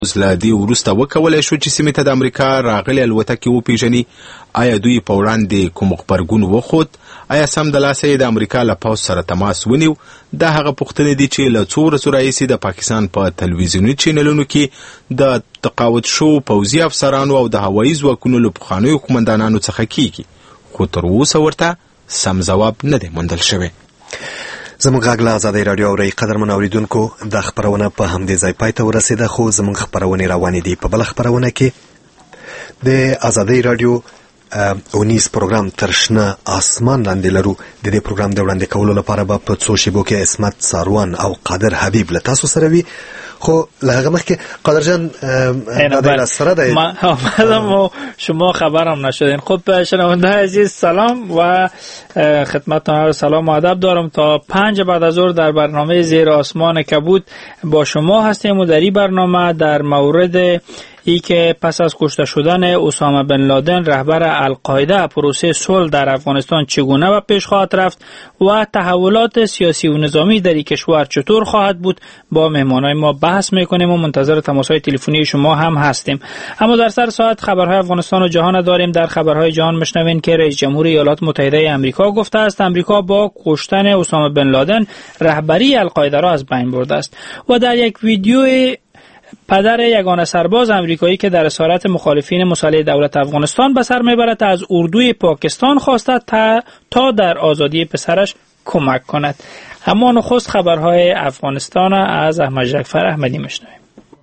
له دې وروسته وکولای شو چې سیمې ته د امریکا راغلي الوتکې وپیژني. آیا دوی په وړاندې کوم غبرګون وښود؟ آیا سمدلاسه یې د امریکا له پوځ سره تماس ونیو؟ دا هغه پوښتنې دي چې له څو ورځو راهیسې د پاکستان په تلویزیوني چینلونو کې د تقاعد شو پوځي افسرانو او د هوایي ځواکونو له پخوانیو قومندانانو څخه کیږي، خو تر اوسه ورته سم ځواب نه دی موندل شوی. زموږ غږ له ازادۍ راډیو اورئ. قدرمن اوریدونکو، د خپرونه په همدې ځای پای ته ورسېده، خو زموږ خپرونې روانې دي. په بله خپرونه کې د ازادۍ راډیو اونیز پروګرام تر شنه آسمان لاندې لرو. د دې پروګرام د وړاندې کولو لپاره به په څو شیبو کې عصمت ساروان او قادر حبیب له تاسو سره وي. خب لحظه مخکې قادر جان در سره ده ما شما خبرم نشدین. خب شنونده عزیز سلام و خدمتتون سلام و ادب دارم. تا 5 بعد از ظهر در برنامه زیر آسمان کبود با شما هستیم و در این برنامه در مورد ای که پس از کشته شدن اسامه بن لادن رهبر القاعده پروسه صلح در افغانستان چگونه و پیش خواهد رفت و تحولات سیاسی و نظامی در این کشور چطور خواهد بود با مهمانای ما بحث میکنیم و منتظر تماس‌های تلفنی شما هم هستیم. اما در سر ساعت خبرهای افغانستان و جهان داریم. در خبرهای جهان میشنوین که رئیس جمهور ایالات متحده آمریکا گفته است آمریکا با کشتن اسامه بن لادن رهبری القاعده را از بین برده است و در یک ویدیو پدر یگانه سرباز امریکایی که در اسارت مخالفین مسلح دولت افغانستان به سر میبرد از اردوی پاکستان خواسته تا در آزادی پسرش کمک کند. اما نخست خبرهای افغانستان از احمد جعفر احمدی میشنویم.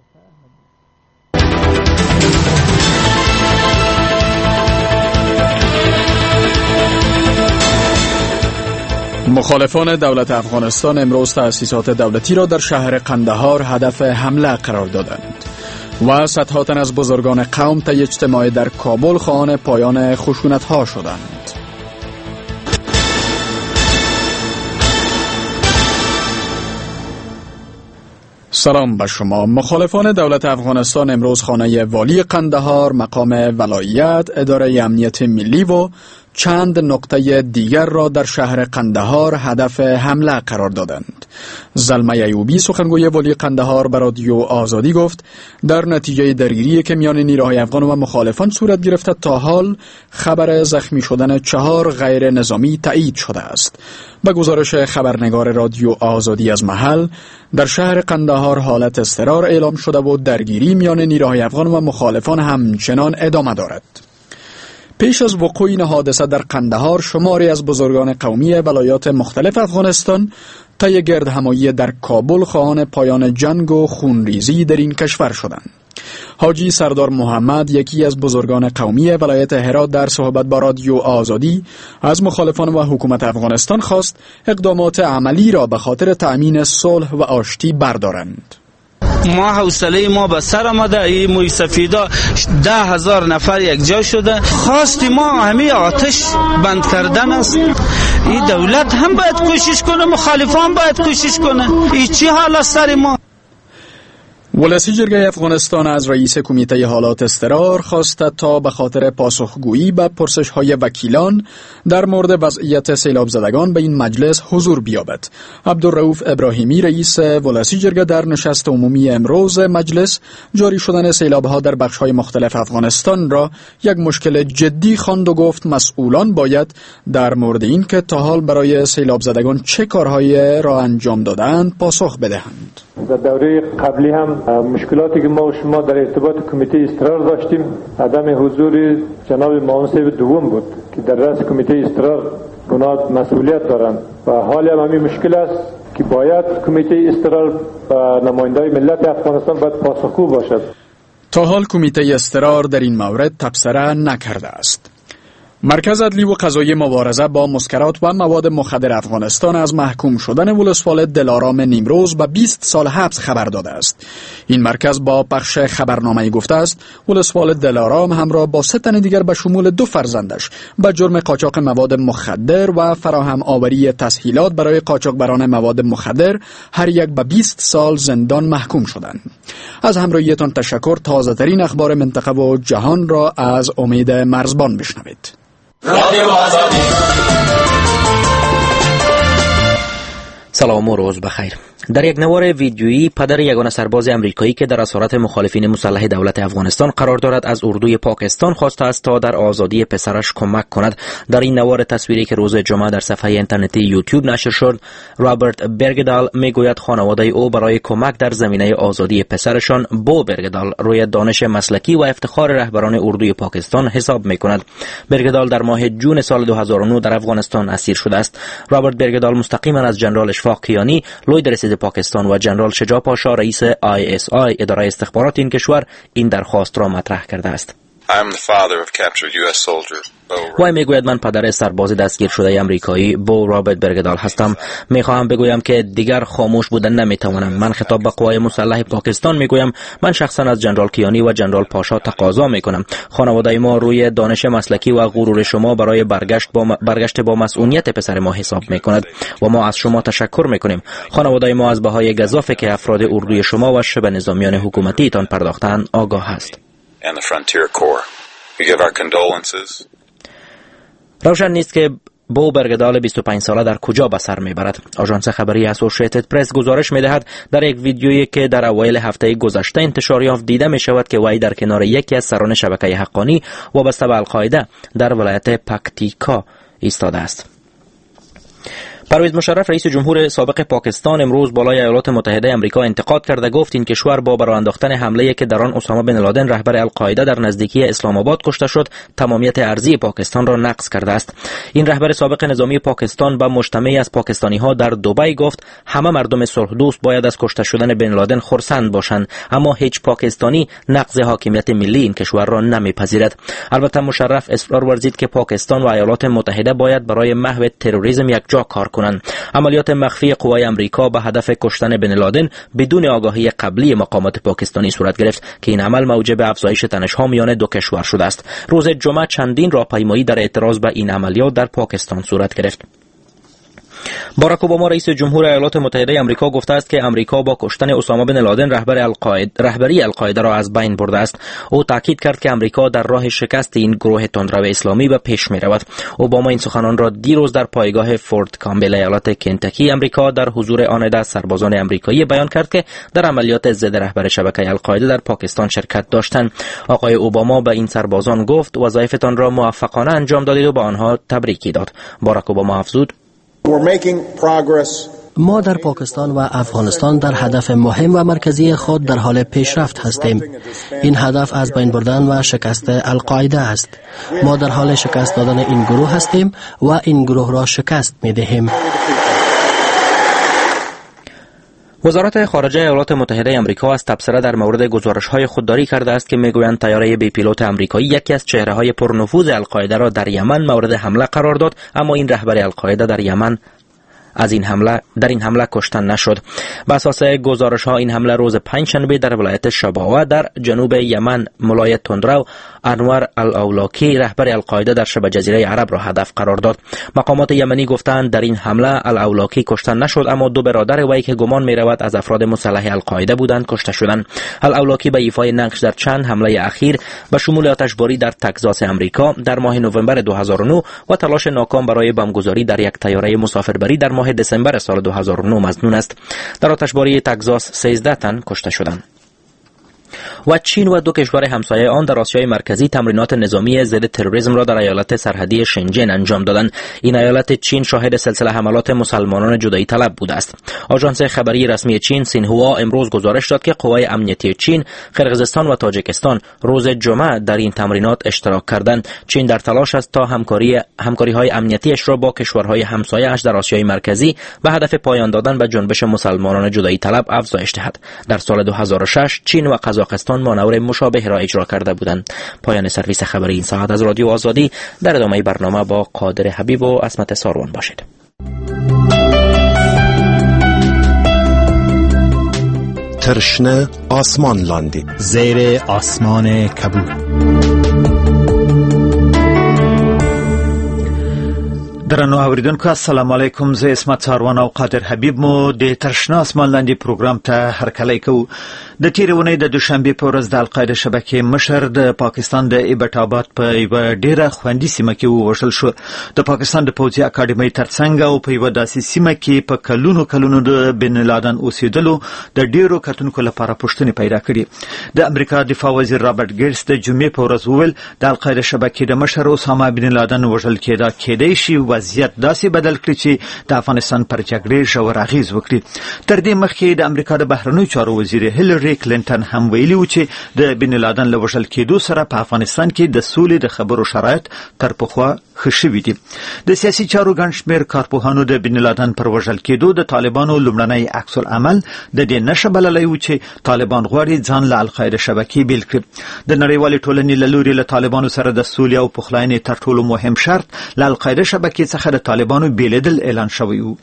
مخالفان دولت افغانستان امروز تأسیسات دولتی را در شهر قندهار هدف حمله قرار دادند و صدها تن از بزرگان قوم طی اجتماع در کابل خواهان پایان خشونت‌ها شدند. سلام به شما. مخالفان دولت افغانستان امروز خانه والی قندهار، مقام ولایت، اداره امنیت ملی و چند نقطه دیگر را در شهر قندهار هدف حمله قرار دادند. زلمه ایوبی سخنگوی والی قندهار به رادیو آزادی گفت در نتیجه درگیری که میان نیروهای افغان و مخالفان صورت گرفته تا حال خبر زخمی شدن 4 غیر نظامی تایید شده است. به گزارش خبرنگار رادیو آزادی از محل، در شهر قندهار حالت اضطرار اعلام شده و درگیری میان نیروهای افغان و مخالفان همچنان ادامه دارد. پیش از وقوع این حادثه در قندهار شماری از بزرگان قومی ولایات مختلف افغانستان طی گردهمایی در کابل خواهان پایان جنگ و خونریزی در این کشور شدند. حاجی سردار محمد، یکی از بزرگان قومی ولایت هرات، در صحبت با رادیو آزادی از مخالفان و حکومت افغانستان خواست اقدامات عملی را به خاطر تأمین صلح و آشتی بردارند. ما حوصله ما به سر آمده، این موی سفیدا 10,000 نفر یک جا شده. خواست ما همه آتش بند کردن است. این دولت هم باید کوشش کنه، مخالفان باید کوشش کنه. این چی حال است سر ما؟ ولسی جرگه افغانستان از رئیس کمیته حالات اضطرار خواسته تا به خاطر پاسخگویی به پرسش‌های وکیلان در مورد وضعیت سیلاب زدگان به این مجلس حضور بیابد. عبدالرؤوف ابراهیمی، رئیس ولسی جرگه، در نشست عمومی امروز مجلس جاری شدن سیلاب‌ها در بخش‌های مختلف افغانستان را یک مشکل جدی خواند و گفت مسئولان باید در مورد این که تا حال برای سیلاب زدگان چه کارهایی را انجام دادند پاسخ بدهند. در دوره قبلی هم مشکلاتی که ما و شما در ارتباط کمیته اضطرار داشتیم عدم حضور جناب معاون صاحب دوم بود که در رأس کمیته اضطرار اونا مسئولیت دارند و حال هم همین مشکل است که باید کمیته اضطرار و نمایندای ملت افغانستان باید پاسخگو باشد. تا حال کمیته اضطرار در این مورد تبصره نکرده است. مرکز عدلی و قضایی مبارزه با مسکرات و مواد مخدر افغانستان از محکوم شدن ولسوال دلارام نیمروز به 20 سال حبس خبر داده است. این مرکز با پخش خبرنامه‌ای گفته است ولسوال دلارام همراه با 3 تن دیگر به شمول 2 فرزندش به جرم قاچاق مواد مخدر و فراهم آوری تسهیلات برای قاچاقبران مواد مخدر هر یک به 20 سال زندان محکوم شدند. از همراهیتان تشکر. تازه ترین اخبار منطقه و جهان را از امید مرزبان بشنوید. رادیو آزادی. سلام و روز بخیر. در یک نوار ویدیویی پدر یگانه سرباز امریکایی که در اسارت مخالفین مسلح دولت افغانستان قرار دارد از اردوی پاکستان خواسته است تا در آزادی پسرش کمک کند. در این نوار تصویری که روز جمعه در صفحه اینترنتی یوتیوب نشر شد، رابرت برگدال میگوید خانواده او برای کمک در زمینه آزادی پسرشان بو برگدال روی دانش مسلکی و افتخار رهبران اردوی پاکستان حساب میکند. برگدال در ماه جون سال 2009 در افغانستان اسیر شده است. رابرت برگدال مستقیما از جنرال اشفاق کیانی، لوید رسید پاکستان و جنرال شجاع پاشا رئیس ISI اداره استخبارات این کشور این درخواست را مطرح کرده است. وی میگوید من پدر سرباز دستگیر شده امریکایی بو رابرت برگدال هستم. میخواهم بگویم که دیگر خاموش بودن نمیتوانم. من خطاب به قوای مسلح پاکستان میگویم من شخصا از جنرال کیانی و جنرال پاشا تقاضا میکنم خانواده ما روی دانش مسلکی و غرور شما برای برگشت با مسئولیت پسر ما حساب میکند و ما از شما تشکر میکنیم. خانواده ما از بهای گزافی که افراد اردوی شما و شبه نظامیان حکومتی تان پرداختند آگاه است. And the Frontier Corps. We give our condolences. روشن نیست که بو برگدال 25 ساله در کجا به سر میبرد. آژانس خبری اسوسییتد پرس گزارش میدهد در یک ویدیویی که در اوایل هفته گذشته انتشار یافت دیده میشود که وی در کنار یکی از سران شبکه حقانی وابسته به القاعده در ولایت پکتیکا ایستاده است. پرویز مشرف رئیس جمهور سابق پاکستان امروز بالای ایالات متحده آمریکا انتقاد کرده گفت این کشور با برآ انداختن حمله‌ای که در آن اسامه بن لادن رهبر القاعده در نزدیکی اسلام آباد کشته شد تمامیت ارضی پاکستان را نقض کرده است. این رهبر سابق نظامی پاکستان با مجتمعی از پاکستانی‌ها در دبی گفت همه مردم صلح دوست باید از کشته شدن بن لادن خرسند باشند، اما هیچ پاکستانی نقض حاکمیت ملی این کشور را نمیپذیرد. البته مشرف اصرار ورزید که پاکستان و ایالات متحده باید برای محو تروریسم یکجا کار کنند. عملیات مخفی قوای امریکا به هدف کشتن بن لادن بدون آگاهی قبلی مقامات پاکستانی صورت گرفت که این عمل موجب افزایش تنش‌ها میان دو کشور شده است. روز جمعه چندین راهپیمایی در اعتراض به این عملیات در پاکستان صورت گرفت. باراک اوباما رئیس جمهور ایالات متحده آمریکا گفته است که آمریکا با کشتن اسامه بن لادن رهبری القاعده را از بین برده است. او تاکید کرد که آمریکا در راه شکست این گروه تندرو اسلامی به پیش می رود. اوباما این سخنان را دیروز در پایگاه فورت کامبل ایالت کنتاکی آمریکا در حضور آن عده سربازان آمریکایی بیان کرد که در عملیات ضد رهبر شبکه القاعده در پاکستان شرکت داشتند. آقای اوباما به این سربازان گفت وظایفتان را موفقانه انجام دادید و به آنها تبریکی داد. باراک اوباما افزود ما در پاکستان و افغانستان در هدف مهم و مرکزی خود در حال پیشرفت هستیم. این هدف از بین بردن و شکست القاعده است. ما در حال شکست دادن این گروه هستیم و این گروه را شکست می دهیم. وزارت خارجه ایالات متحده آمریکا از تبصره در مورد گزارش‌های خودداری کرده است که میگویند طیاره بی پیلوت آمریکایی یکی از چهره‌های پرنفوذ القاعده را در یمن مورد حمله قرار داد، اما این رهبر القاعده در یمن در این حمله کشته نشد. بر اساس گزارش‌ها این حمله روز پنجشنبه در ولایت شباوه در جنوب یمن ملای تندرو انور الاولاکی رهبر القاعده در شبه جزیره عرب را هدف قرار داد. مقامات یمنی گفتند در این حمله الاولاکی کشته نشد، اما دو برادر وی که گمان می‌رود از افراد مسلح القاعده بودند کشته شدند. الاولاکی به ایفای نقش در چند حمله اخیر به شمول آتشباری در تگزاس آمریکا در ماه نوامبر 2009 و تلاش ناکام برای بمبگذاری در یک طیاره مسافربری در ماه دسامبر سال 2009 مظنون است. در آتشباری تگزاس 13 تن کشته شدند. و چین و دو کشور همسایه آن در آسیای مرکزی تمرینات نظامی ضد تروریسم را در ایالت سرحدی شنجن انجام دادند. این ایالت چین شاهد سلسله حملات مسلمانان جدایی طلب بوده است. آژانس خبری رسمی چین سینهوا امروز گزارش داد که قوای امنیتی چین، قرقیزستان و تاجیکستان روز جمعه در این تمرینات اشتراک کردند. چین در تلاش است تا همکاری‌های امنیتیش را با کشورهای همسایه‌اش در آسیای مرکزی به هدف پایان دادن به جنبش مسلمانان جدایی طلب افزایش دهد. در سال 2006 چین و قزاقستان مانور مشابه را اجرا کرده بودند. پایان سرویس خبری این ساعت از رادیو آزادی. در ادامه برنامه با قادر حبیب و عصمت ساروان باشید. ترشنه آسمان لاندی زیر آسمان کبود. درنو اوریدونکو السلام علیکم. زه اسمت ساروان او قادر حبیب مو د ترشنا اسمان لاندې پروګرام ته هرکلی کوو. د تیرې اونۍ د دوشنبې په ورځ د القاعده شبکې مشر د پاکستان د ایبټ آباد په یوه ډیره خوندي سیمه کې ووژل شو. د پاکستان د پوځي اکاډمۍ ترڅنګ او په یوه داسې سیمه کې په کلونو د بن لادن اوسېدلو د ډیرو کتونکو لپاره پوښتنې پیدا کړي. د امریکا دفاع وزیر رابرټ ګیټس د جمعې په ورځ وویل د القاعده شبکې د مشر اسامه بن لادن وژل کېدای شي وضعیت داسې بدل کړي چې د افغانستان پر جګړې ژور اغیز وکړي. تر دې مخکې د امریکا د بهرنیو چارو وزیر هیلری کلینټن هم ویلي و چې د بن لادن له وژل کېدو سره په افغانستان کې د سولې د خبرو شرایط تر پخوا ښه شوي دي. د سیاسي چارو ګڼ شمېر کارپوهانو د بن لادن پر وژل کېدو د طالبانو لومړنی عکس العمل د دې نښه بللی و چې طالبان غواړي ځان له القاعده شبکې بیل کړي. د نړیوالې ټولنې له لوري له طالبانو سره د سولې او پخلاینې تر ټولو مهم شرط له القاعده شبکې څخه د طالبانو بیلیدل اعلان شوی و.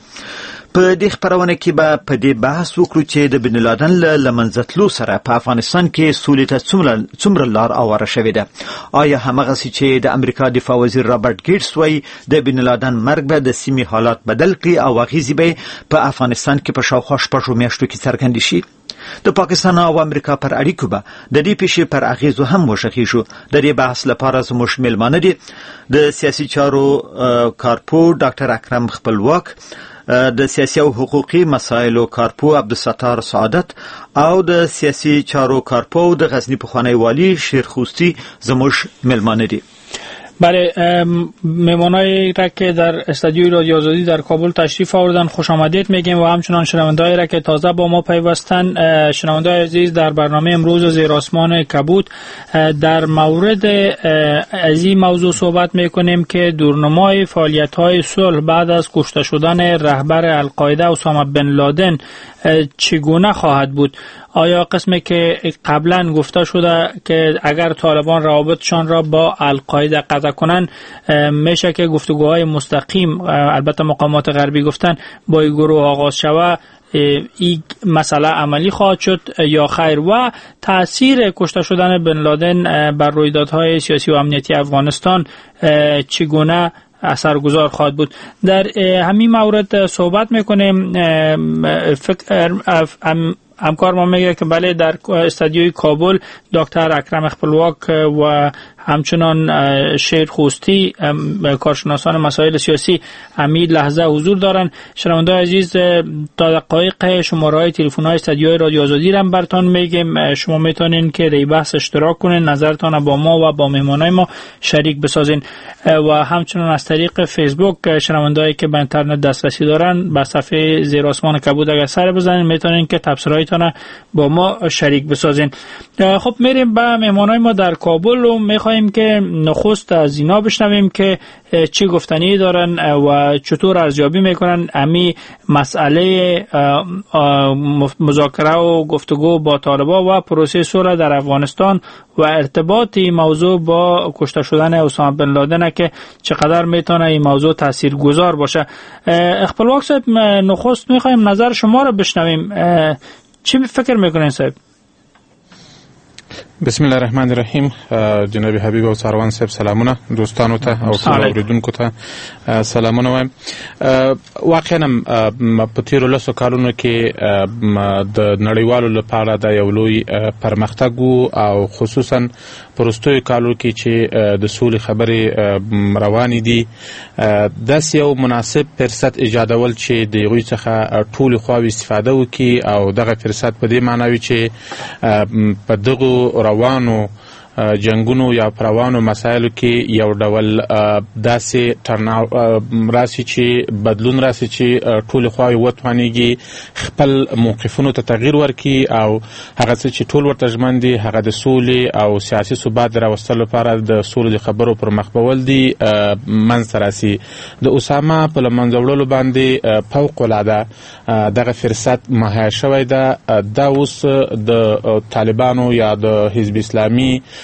په دې خبرونه کې به په دې بحث وکړو چې د بن لادن له منځه تلو سره په افغانستان کې سولې ته څومره لار اواره شوې ده. آیا همغسې چې د امریکا دفاع وزیر رابرټ ګیټس وایي د بن لادن مرګ به د سیمې حالات بدل کړي او اغیزې به په افغانستان کې په شاوخوا 6 میاشتو کې څرګندې شي؟ د پاکستان او امریکا پر اړیکو به د دې پیښې پر اغیزو هم وشخیږو. د دې بحث لپاره زموږ میلمانه دي د سیاسي چارو کارپو ډاکټر اکرم خپلواک، د سیاسي او حقوقي مسایلو کارپو عبدالستار سعادت او د سیاسي چارو کارپو د غزنی پخوانی والی شیرخوستی زموږ میلمانه دي. بله، مهمانایی را که در استودیوی رادیو آزادی در کابل تشریف آوردن خوش آمدید میگیم و همچنان شنوندهایی را که تازه با ما پیوستن. شنوندهای عزیز، در برنامه امروز زیر آسمان کبود در مورد از این موضوع صحبت میکنیم که دورنمای فعالیت‌های صلح بعد از کشته شدن رهبر القاعده اسامه بن لادن چگونه خواهد بود؟ آیا قسمی که قبلا گفته شده که اگر طالبان روابطشان را با القاعده قطع کنند میشه که گفتگوهای مستقیم، البته مقامات غربی گفتن، با این گروه آغاز شود، این مسئله عملی خواهد شد یا خیر؟ و تأثیر کشته شدن بن لادن بر رویدادهای سیاسی و امنیتی افغانستان چگونه اثرگذار خواهد بود؟ در همین مورد صحبت میکنیم. همکار ما میگه که بله، در استودیوی کابل دکتر اکرم خپلواک و همچنان شیر خوستی کارشناسان مسائل سیاسی همین لحظه حضور دارن. شنونده‌های عزیز، تا دقایق شماره‌های تلفن‌های استودیوی رادیو آزادی را براتون میگیم. شما میتونین که در بحث اشتراک کنین، نظرتون با ما و با مهمانای ما شریک بسازین و همچنان از طریق فیسبوک شنونده‌هایی که به اینترنت دسترسی دارن به صفحه زیر آسمان کبود اگر سر بزنین میتونین که تبصره‌هایتون با ما شریک بسازین. خب میریم به مهمانای ما در کابل و میخوایم که نخست از اینا بشنویم که چی گفتنی دارن و چطور ارزیابی میکنن امی مسئله مذاکره و گفتگو با طالبان و پروسه صلح در افغانستان و ارتباط این موضوع با کشته شدن اسامه بن لادن که چقدر میتونه این موضوع تاثیرگذار باشه. خپلواک صاحب، نخست میخوایم نظر شما رو بشنویم. چی فکر میکنین صاحب؟ بسم الله الرحمن الرحیم. جناب حبیب او ساروان صاحب سلامونه، دوستانو ته او اوریدونکو ته سلامونه وایم. واقعا په تیرو لسو کالونو کې د نړیوالو لپاره د یو لوی پرمختګ او خصوصا پرستوي کالو کې چې د سولې خبرې روانې دي، داسې یو مناسب فرصت ایجادول چې د هغوی څخه ټولې خواوې استفاده وکړي او دغه فرصت په دې معنی وي چې په دغو روانو جنگونو یا پروانو مسایلو کې یو ډول داسې ترناو راسي چې بدلون راسي چې ټول خواوې وتوانېږي خپل موقفونو ته تغییر ورکړي او هغه څه چې ټول ورته ژمن دي هغه د سولې او سیاسي ثبات د راوستلو لپاره د سولې د خبرو پر مخ بیول دي منځته راسي. د اسامه په له منځه وړلو باندې فوقالعاده دغه فرصت مهیا شوی ده. دا اوس د طالبانو یا د حزب اسلامي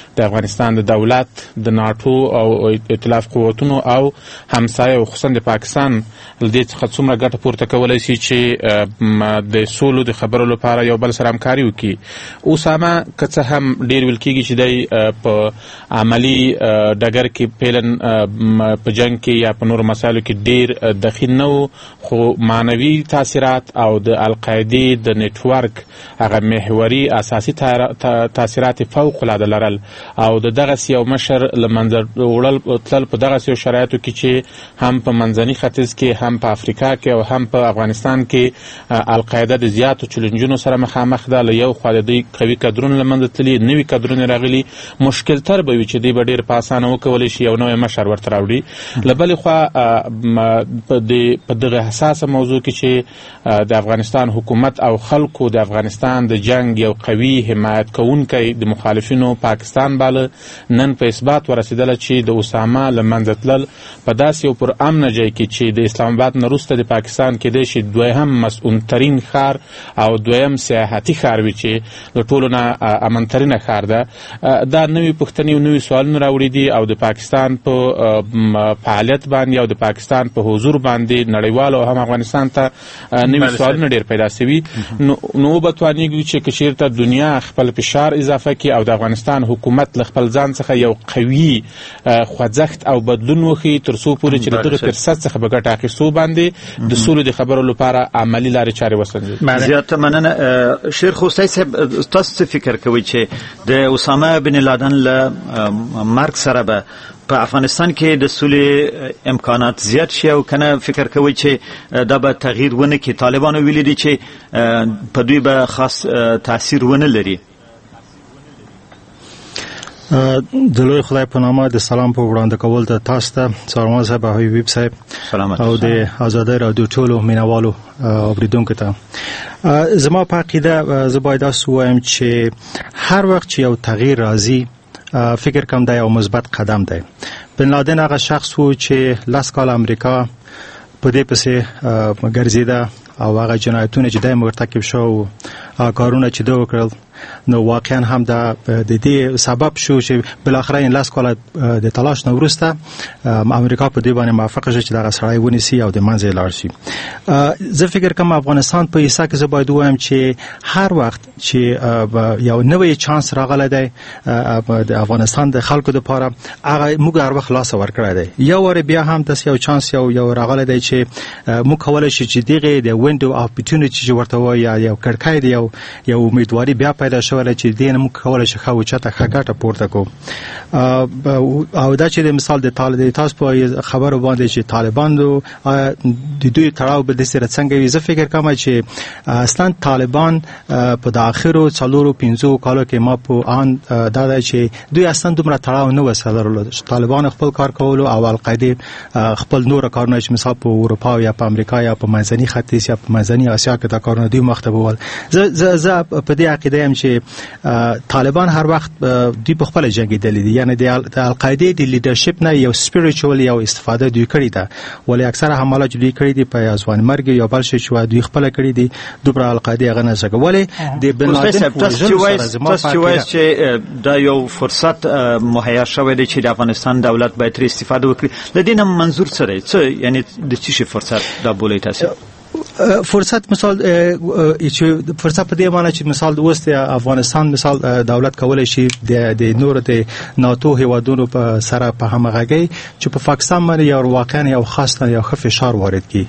د افغانستان د دولت د ناټو او ائتلاف قوتونو او همسایه خصوصا د پاکستان لدې څخه څومره ګټه پورته کولی شي چې د سولو د خبرو لپاره یو بل سره همکاري وکړي. اسامه که څه هم ډېر ویل کېږي چې دی په عملي ډګر کې پیلن په جنګ کې یا په نورو مسایلو کې ډېر دخیل نه و، خو معنوي تاثیرات او د القاعدې د نیټورک هغه محوري اساسي تاثیرات فوق العاده لرل او د دغسې یو مشر له منځه وړل تلل په دغسې یو شرایطو کې چې هم په منځني ختیځ کې هم په افریقا کې او هم په افغانستان کې القاعده د زیاتو چلنجونو سره مخامخ ده. له یو خوا د دوی قوي کدرونه له منځه تللي، نوي کدرونه راغلي، مشکل تر به وي چې دوی به ډېر په اسانه وکولی شي یو نوی مشر ورته راوړي. له بلې خوا په دغه حساسه موضوع کې چې د افغانستان حکومت او خلکو د افغانستان د جنگ یو قوي حمایت کوونکی د مخالفینو پاکستان باله، نن په اثبات ورسېدله چې د اسامه له منځه تلل په داسې یو پر امنه ځای کې چې د اسلام آباد نه وروسته د پاکستان کېدی شي دویم مسؤلترین ښار او دویم سیاحتي ښار وي چې له ټولو نه امنترینه ښار ده. دا نوي پوښتنې او نوي سوالونه راوړي دي او د پاکستان په فعالیت باندې او د پاکستان په حضور باندې نړیوالو او هم افغانستان ته نوي سوالونه ډېر پیدا شوي. نو وبتوانېږي چې که چېرته دنیا خپل فشار اضافه کړي او د افغانستان حکومت له خپل ځان څخه یو قوي خوځښت او بدلون وښيي تر څو پورې چې د دغه فرصت څخه په ګټه اخیستو باندې د سولې د خبرو لپاره عملي لارې چارې وسنجوي. زیاته مننه. شیر خوستی صاحب، تاسو څه فکر کوئ چې د اسامه بن لادن له مرګ سره به په افغانستان کې د سولې امکانات زیات شي او کنه فکر کوي چې دا به تغییر ونه کړي؟ طالبانو ویلي دي چې په دوی به خاص تاثیر ونه لري. د لوی خدای په نامه د سلام په وړاندې کول ته تاسو ته څارمان صاحب او حبیب صاحب او د آزادۍ رادیو ټولو مینوالو اوریدونکو ته زما په عقیده زه باید تاسو وایم چې هر وخت چې یو تغییر راځي فکر کوم دا یو مثبت قدم دی. بن لادن هغه شخص و چې 10 کال امریکا په دې پسې ګرځیده او هغه جنایتونه چې دای مرتکب شو او کارونه چې دوی وکړل، نو واقعا هم د دې سبب شو چې بل اخر این 10 کال د تلاش نو وروسته امریکا په دې باندې موافقه شوه چې دغه سړی ونیسي او د منځ لاړ شي. زه فکر کوم افغانستان په ایسا کې زه باید وایم چې هر وخت چې یو نوې چانس راغلی دی د افغانستان د خلکو لپاره، هغه موږ هر وخت لاس ورکړی دی. یو ور بیا هم د یو چانس یو راغلی دی چې موږ کولای شو چې دغه د وینډو اپورتونټی چې ورته وایي یا کړکۍ دی یو امیدواري بیا پیدا شوله چې دین موږ کولای شو خو چاته خګټه پورته کو. او دا چې د مثال د طالب تاسو په خبرو باندې چې طالبان د دوی تړاو به د سره څنګه وي، زه فکر کوم چې اصلا طالبان په داخلو 4-5 کالو کې ما په ان دا چې دوی اصلا دومره تړاو نه وسلرل. طالبان خپل کار کول او القاعده خپل نور کارونه چې مثال په اروپا یا په امریکا یا په منځني ختیځ یا په منځني اسیا کې دا کارونه دوی مختبول. زه په دې عقیده یم چې طالبان هر وخت دوی په خپل جنگي دي، یعنی د القاعده د لیدرشپ نه یو سپیریچوال یو استفاده دوی کړی ده، ولی اکثره حملات چې دوی کړی دي په ځوان مرګ یا بل شي چې دوی خپل کړی دي دوبره القاعده غنه څنګه. ولی د بن لادن تاسو چې دا یو فرصت مهیا شوی دی چې د افغانستان دولت باید تر استفاده وکړي، د دې منظور سره څه یعنی د چی فرصت دا بولې تاسو؟ فرصت مثال چې فرصت په دې معنی چې مثال د وست افغانستان مثال دولت کولای شي د نور د ناتو هیوادونو په سره په همغږي چې په پاکستان باندې یو واقعا یو خاص یو فشار وارد کی.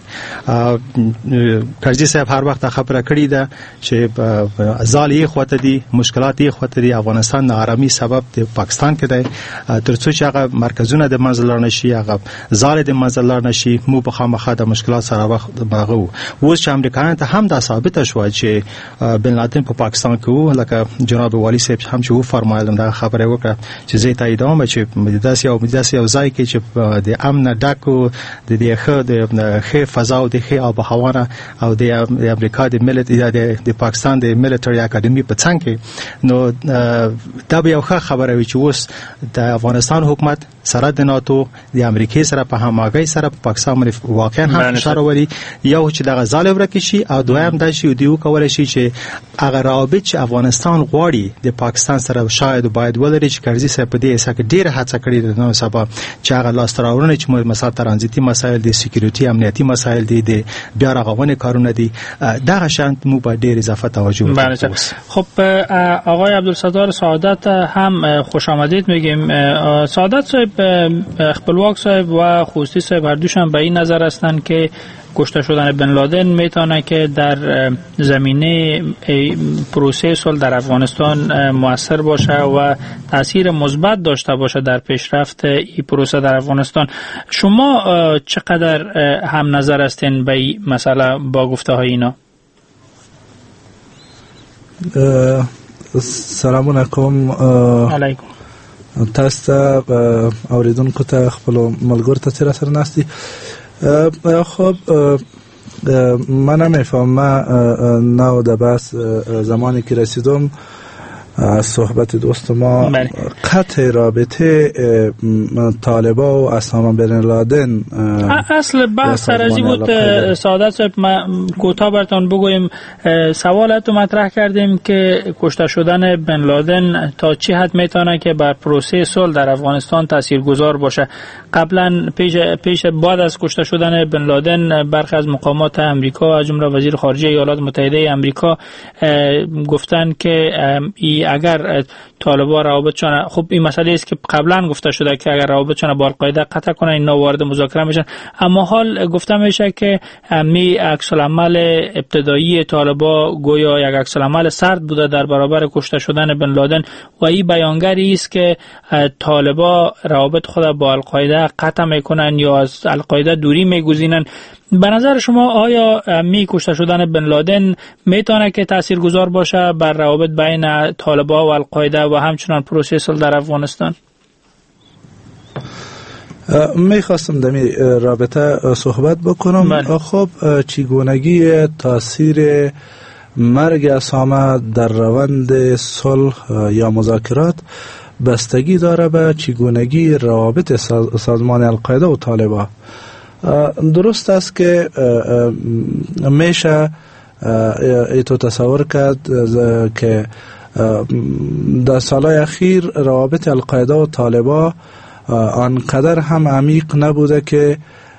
کرزي صاحب هر وخت خبره کړې ده چې ځالې خواته دي، مشکلات یې خواته دي، افغانستان ناارامي سبب د پاکستان کې دی، ترڅو چې هغه مرکزونه د منځلار نشي، هغه ځالې د منځلار نشي، مو په خامخا د مشکلات سره وخت باغو. اوس چې امریکایان ته هم دا ثابت شو چې بن لادن په پاکستان کې وو، لکه جناب والی صاحب هم چې و فرمایل دا خبره وکړه چې زه ته ادامه چې مدرسې او ځای کې چې د امن ډاکو د دې خې فضا او د خې آب و هوا او د امریکا د د پاکستان د میلیټری اکیډمي په څنګ کې، نو دا به یو خبره وي چې اوس د افغانستان حکومت سره د ناتو د امریکای سره په همغږي سره په پاکستان باندې واقعا هم فشار وري، یو چې دغه غزال ورکشي او دویم د شي دیو کول شي چې هغه روابط چې افغانستان غواړي د پاکستان سره شاید باید ولري چې کرزي صاحب په دې اساس کې ډیر هڅه کړې ده نو سبا چې هغه لاستراورونه چې مثلا ترانزیتي مسایل دي سکیورټي امنیتي مسایل دي د بیا رغونې کارونه دي دا شانت مو په ډیر اضافه توجه وکړو. خب آقای عبدالستار سعادت هم خوش آمدید میگیم. سعادت صاحب، خپلواک صاحب و خوستی صاحب هر دوشان به این نظر هستند که کشته شدن بن لادن میتونه که در زمینه پروسه صلح در افغانستان مؤثر باشه و تاثیر مثبت داشته باشه در پیشرفت این پروسه در افغانستان. شما چقدر هم نظر هستین به این مسئله با گفته های اینا؟ سلام علیکم. علیکم. تاسو اوریدونکو ته خپل ملګرو ته چیرې سره ناشتي. خب من نمیفهمم نو د بس زمانی که رسیدم از صحبت دوست ما قطع رابطه طالبا و اسامه بن لادن اصل بحث سرازی بود. سعادت صاحب ما کوتاه براتون بگویم سوالات رو مطرح کردیم که کشته شدن بن لادن تا چه حد میتونه که بر پروسه صلح در افغانستان تاثیرگذار باشه. قبلا پیش بعد از کشته شدن بن لادن برخی از مقامات امریکا از جمله وزیر خارجه ایالات متحده آمریکا گفتن که اگر طالبان روابطشان، خب این مسئله است که قبلا گفته شده که اگر روابطشان با القاعده قطع کنن اینا وارد مذاکره میشن، اما حال گفته میشه که می عکس العمل ابتدایی طالبان گویا یک عکس العمل سرد بوده در برابر کشته شدن بن لادن و این بیانگری است که طالبان روابط خود با القاعده قطع میکنن یا از القاعده دوری میگزینن. به نظر شما آیا کشته شدن بن لادن میتونه که تاثیرگذار باشه بر روابط بین طالبان و القاعده و همچنان پروسه صلح در افغانستان؟ میخواستم در این رابطه صحبت بکنم. خب چگونگی تاثیر مرگ اسامه در روند صلح یا مذاکرات بستگی داره به چگونگی روابط سازمان القاعده و طالبان. درست است که میشه ایتو تصور کرد که در سالهای اخیر روابط القاعده و طالبان آنقدر هم عمیق نبوده که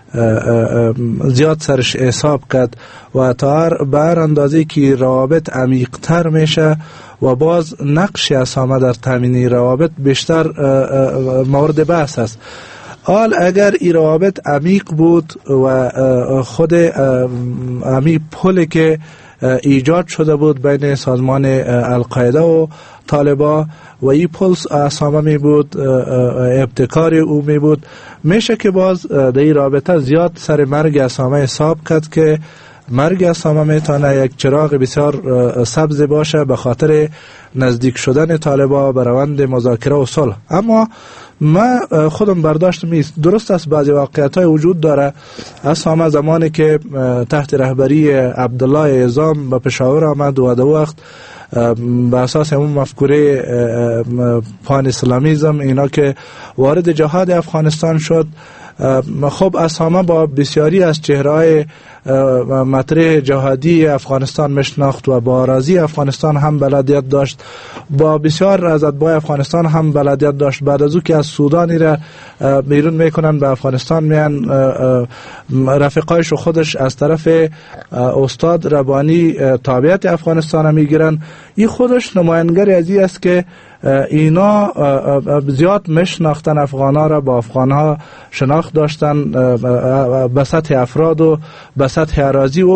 زیاد سرش حساب کرد و تا بر اندازه که روابط عمیق تر میشه و باز نقش اسامه در تامین روابط بیشتر مورد بحث است. حال اگر این روابط عمیق بود و خود عمیق پلی که ایجاد شده بود بین سازمان القاعده و طالبان و این پل اسامه می بود، ابتکار او می بود، میشه که باز در این رابطه زیاد سر مرگ اسامه حساب کرد که مرگ اسامه میتونه یک چراغ بسیار سبز باشه به خاطر نزدیک شدن طالبان به روند مذاکره و صلح. اما ما خودم برداشت میست. درست است بعضی واقعیت‌های وجود داره. اسامه زمانی که تحت رهبری عبدالله اعظام به پشاور آمد و در وقت به اساس اون مفکوره پان اسلامیزم اینا که وارد جهاد افغانستان شد، خب اسامه با بسیاری از چهره‌های مطرح جهادی افغانستان مشناخت و با اراضی افغانستان هم بلدیت داشت، با بسیار از اتباع افغانستان هم بلدیت داشت. بعد از او که از سودانی را بیرون میکنن به افغانستان میان، رفیقایش و خودش از طرف استاد ربانی تابعیت افغانستان میگیرن. این خودش نمایانگری از این است که اینا زیاد مشناختن افغانا را با افغانها شناخت داشتن به سطح افراد و به سطح اراضی و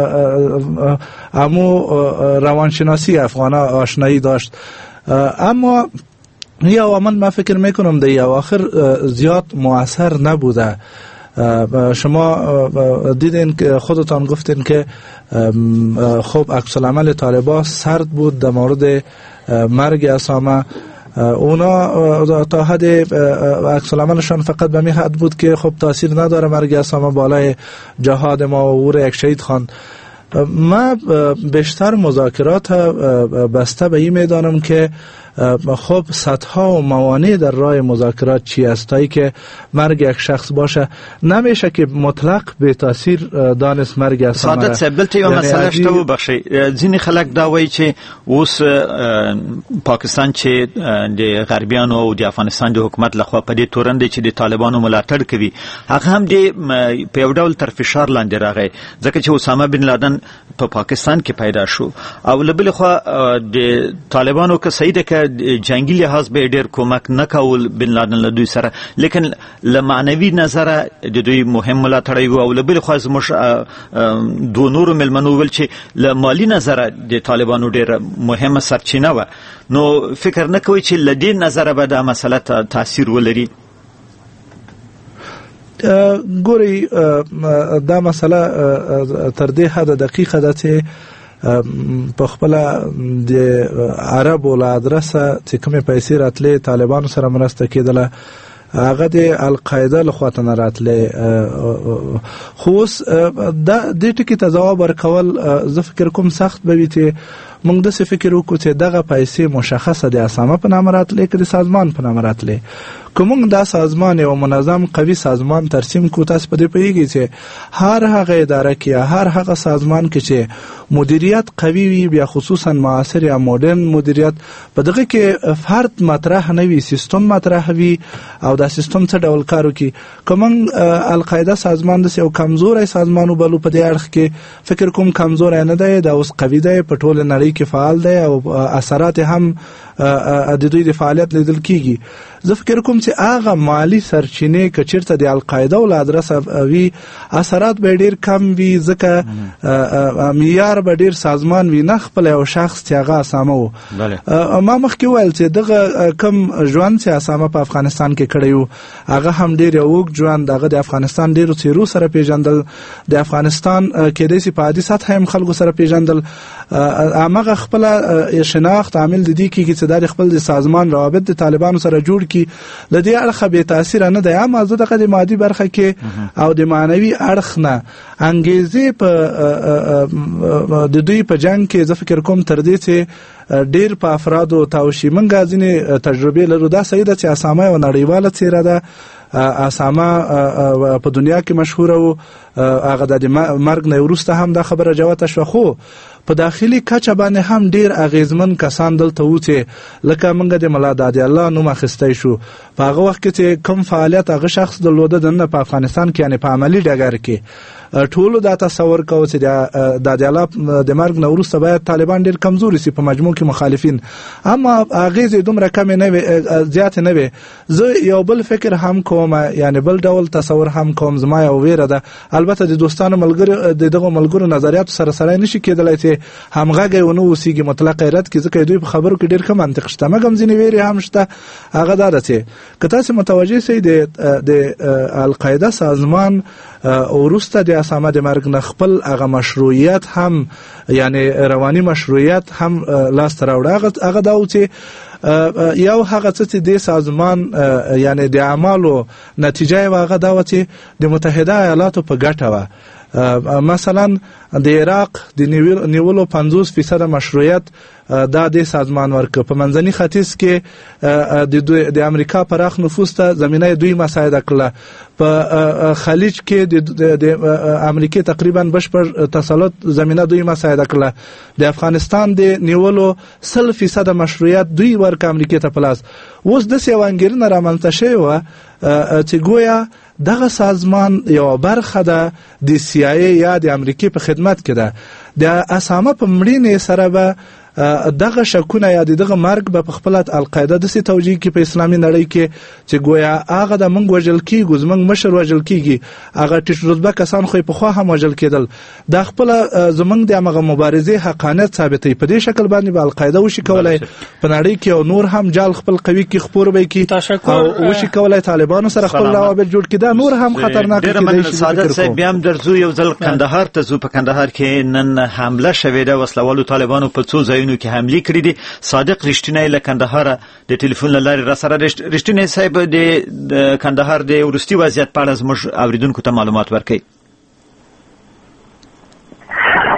امو روانشناسی افغانا آشنایی داشت. اما این عوامل من فکر میکنم در اواخر زیاد مؤثر نبوده. شما دیدین که خودتان گفتین که خب عکس العمل طالبان سرد بود در مورد مرگ اسامه. اونا تا حد عکس العملشان فقط به می حد بود که خب تاثیر نداره مرگ اسامه بالای جهاد ما و یک شهید خواند. ما بیشتر مذاکرات بسته به این میدانم که خب صدها و موانع در راه مذاکرات چی هستایی که مرگ یک شخص باشه نمیشه که مطلق به تاثیر دانست مرگ اسامه. سعادت صاحب دلته یو مسله شته وبخښئ، ځینې خلک دا وایي چې اوس پاکستان چې د غربیانو او د افغانستان د حکومت لخوا په دې تورن دی چې د طالبانو ملاتړ کوي، هغه هم په یو ډول تر فشار لاندې راغی ځکه چې اسامه بن لادن په پاکستان کې پیدا شو او له بلې خوا د طالبانو که صحیح ده که جنگي لحاظ به ډېر کومک نه کول بن لادن له دوی سره، لیکن له معنوي نظره د دوی مهم ملاتړی و او له بلې خوا زموږ دوه نورو مېلمنو ویل چې له مالي نظره د طالبانو ډېره مهمه سرچینه وه، نو فکر نه کوئ چې له دې نظره به دا مسله تاثیر ولري؟ ګورئ دا مسله تر دې حده دقیقه ده چې په خپل د عربو له ادرسه چې کومې پیسې راتلې طالبانو سره مرسته کېدله هغه د القاعده له خوا نه راتلې، خو اوس دې ټکي ته ځواب ورکول زه فکر کوم سخت به وي چې موږ داسې فکر وکړو چې دغه پیسې مشخصه د اسامه په نامه راتلې که د سازمان په نامه راتلې. که موږ دا سازمان یو منظم قوي سازمان ترسیم کړو، تاسو په دې پوهیږئ چې هر هغه اداره کې یا هر هغه سازمان کې چې مدیریت قوي وي، بیا خصوصا معاصر یا مدرن مدیریت، په دغه کې فرد مطرح نه وي، سیستم مطرح وي او دا سیستم څه ډول کار وکړي. که موږ القاعده سازمان داسې یو کمزوری سازمان وبلو په دې اړخ کې، فکر کوم کمزوری نه دی، دا اوس قوي دی، په ټوله نړۍ کې فعال دی او اثرات هم د دوی د فعالیت لیدل کیږي. زه فکر کوم چې هغه مالی سرچینې که چېرته د القاعده ول ادرسه وي اثرات به ډېر کم وي، ځکه معیار به ډېر سازمان وي، نه خپل یو شخص چې هغه اسامه و. ما مخکې وویل چې دغه کم ژوند چې اسامه په افغانستان کې کړی و هغه هم ډېر یو اوږد ژوند، هغه د افغانستان ډېرو څېرو سره پیژندل، د افغانستان کېدای شي په عادي سطحه هم خلکو سره پیژندل، همغه خپله شناخت عامل د دې کېږي چې دا د خپل د سازمان روابط د طالبانو سره جوړ کړي، له دې اړخه بې تاثیره نه دی. اما زه دغه د مادي برخه کې او د معنوي اړخ نه انګیزې د دوی په جنګ کې زه فکر کوم تر دې چې ډېر په افرادو تاوشي. موږ ځینې تجربې لرو، دا صحیح ده چې اسامه یوه نړیواله څېره ده، اسامه په دنیا کې مشهوره و، هغه د مرګ نه وروسته هم دا خبره جوته شوه، خو په داخلي کچه باندې هم ډېر اغیزمن کسان دلته و چې لکه موږ د ملا دادي الله نوم اخیستی شو، په هغه وخت کې چې کوم فعالیت هغه شخص درلوده دننه په افغانستان کې، یعنې په عملي ډګر کې ټولو دا تصور کوو چې د الله د مرګ نه وروسته باید طالبان ډېر کمزوري سي په مجموع کې مخالفین، اما اغیزې دومره کمې نه وي، زیاتې نه وي. زه یو بل فکر هم کوم، یعنی بل ډول تصور هم کوم، زما یو ویره ده، البته د دوستانو ملګرو د دغه ملګرو نظریاتو سره سره نشي کېدلی چې همغږی ونه اوسېږي مطلق رد کړي، ځکه دوی په خبرو کې ډېر کم منطق شته، مګر ځینې ویرې هم شته. هغه دا ده چې که تاسې متوجه سئ د القاعده سازمان وروسته د اسامه د مرګ نه خپل هغه مشروعیت هم، یعنی رواني مشروعیت هم لاسته راوړه. هغه دا و چې یو هغه څه چې د سازمان یعنی د اعمالو نتیجه یې هغه دا و چې د متحده ایالاتو په ګټه وه. مثلا د عراق د نیولو 50% مشروعیت دا د سازمان ورکړه. په منځني ختیځ کې د امریکا پراخ نفوذ ته زمینه دوی مساعده کړله. په خلیج کې د امریکا تقریبا بشپړ تسلط زمینه دوی مساعده کړله. د افغانستان د نیولو 100% مشروعیت دوی ورکړه امریکا ته پلاس. اوس د سیوانګرنه رامنځته شوې وه چې گویا دغه سازمان یو برخه ده د CIA یا د امریکا په خدمت کې ده. د اسامه په مړینې سره به دغه شکونه یا دغه مرګ به په خپل القاعده د سي توجیه کې په اسلامي نړۍ کې چې گویا هغه د منګ وجل کیږي، زمنګ مشر وجل کیږي، هغه ټیټ رتبه کسان خو په خوا هم وجل کېدل. د خپل زمنګ د هغه مبارزه حقانیت ثابتې په دې شکل باندې به القاعده وشي کولای په نړۍ کې او نور هم جال خپل قوي کې خپور به کی او وشي کولای طالبانو سره خپل روابط جوړ کړي. دا نور هم خطرناک دي. سعادت صاحب بیا هم درځو یو ځل کندهار ته زو. په کندهار کې نن حمله شوې ده، وسلوالو طالبانو په څو ځایونو کې حمله کړې دي. صادق رښتینی له کندهار د ټلیفون لارې را سره رښتینی صاحب د کندهار د ورستي وضعیت په اړه زموږ اوریدونکو ته معلومات ورکړي.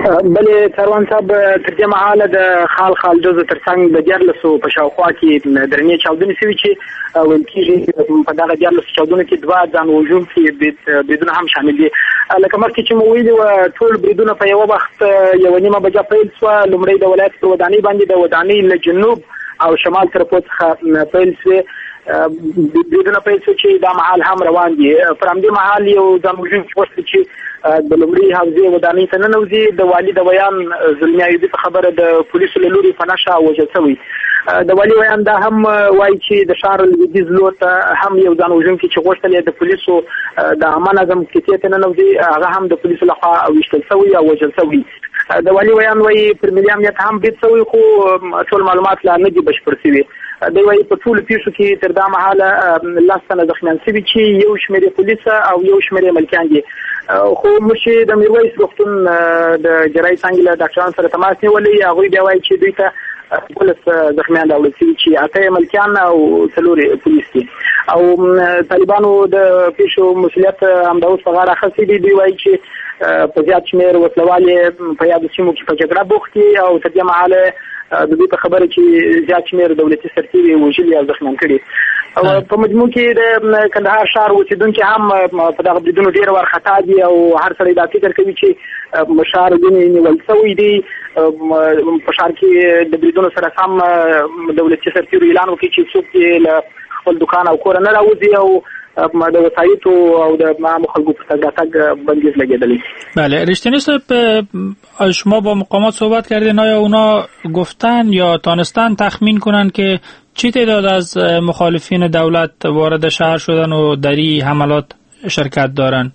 بلې سروان صاحب تر دې مهاله د خال ډزو ترڅنګ د 14 په شاوخوا کې درنې چاودنې شوي چې ویل کېږي په دغه 14 چاودنو کې 2 ځان وژونکي بریدونه هم شامل دي. لکه مخکې چې مو ویلي وه ټول بریدونه په یوه وخت 1:30 بجه پیل شوه. لومړی د ولایت په ودانۍ باندې د ودانۍ له جنوب او شمال طرفو څخه پیل شوې بریدونه پیل شو چې دا مهال هم روان دي. پر همدې مهال یو ځان وژونکی غوښتل چې د لومړي حوزې ودانۍ ته ننوځي. د والي د بیان زلمي ایوبي په خبره د پولیسو له لوري په نښه وژل شوی. د والي بیان دا هم وایي چې د ښار لویدیځ لور ته هم یو ځان وژونکی چې غوښتل یې د پولیسو د عامه نظم کیسې ته ننوځي هغه هم د پولیسو لخوا ویشتل شوی او وژل شوی. د والي بیان وایي پر ملي امنیت هم برید شوی خو ټول معلومات لا نه دي بشپړ شوي. دوی وایي په ټولو پیښو کې تر دا مهاله 10 تنه زخمیان شوي چې یو شمېر پولیس او یو شمېر ملکیان دي. خو موږ د میرویس روغتون د جراحي څانګې له ډاکټرانو سره تماس نیولی. هغوی بیا وایي چې دوی ته 12 زخمیان راوړل شوي چې 8 ملکیان او 4 پولیس دي. او طالبانو د پیښو مسؤلیت همدا اوس په غاړه اخیستی دي. دوی وایي چې په زیات شمېر وسلوال یې په یادو سیمو کې په جګړه بوخت دي او تر دې مهاله د دوی په خبره چې زیات شمېر دولتي سرتیري وژلي او زخمیان کړي. او په مجموع کې د کندهار ښار اوسېدونکي هم په دغه بریدونو ډېر وارخطا دي او هر سړی دا فکر کوي چې ښار ځینې نیول شوی دی. په ښار کې د بریدونو سره سم دولتي سرتیرو اعلان وکړي چې څوک یې له خپل دکان او کور نه راوځي او د وسایطو او د عامو خلکو پر تګ راتګ بندیز لګېدلی. بله رشتینی صاحب شما با مقامات صحبت کردین آیا اونا گفتن یا تانستن تخمین کنن که چی تعداد از مخالفین دولت وارد شهر شدن و در این حملات شرکت دارن؟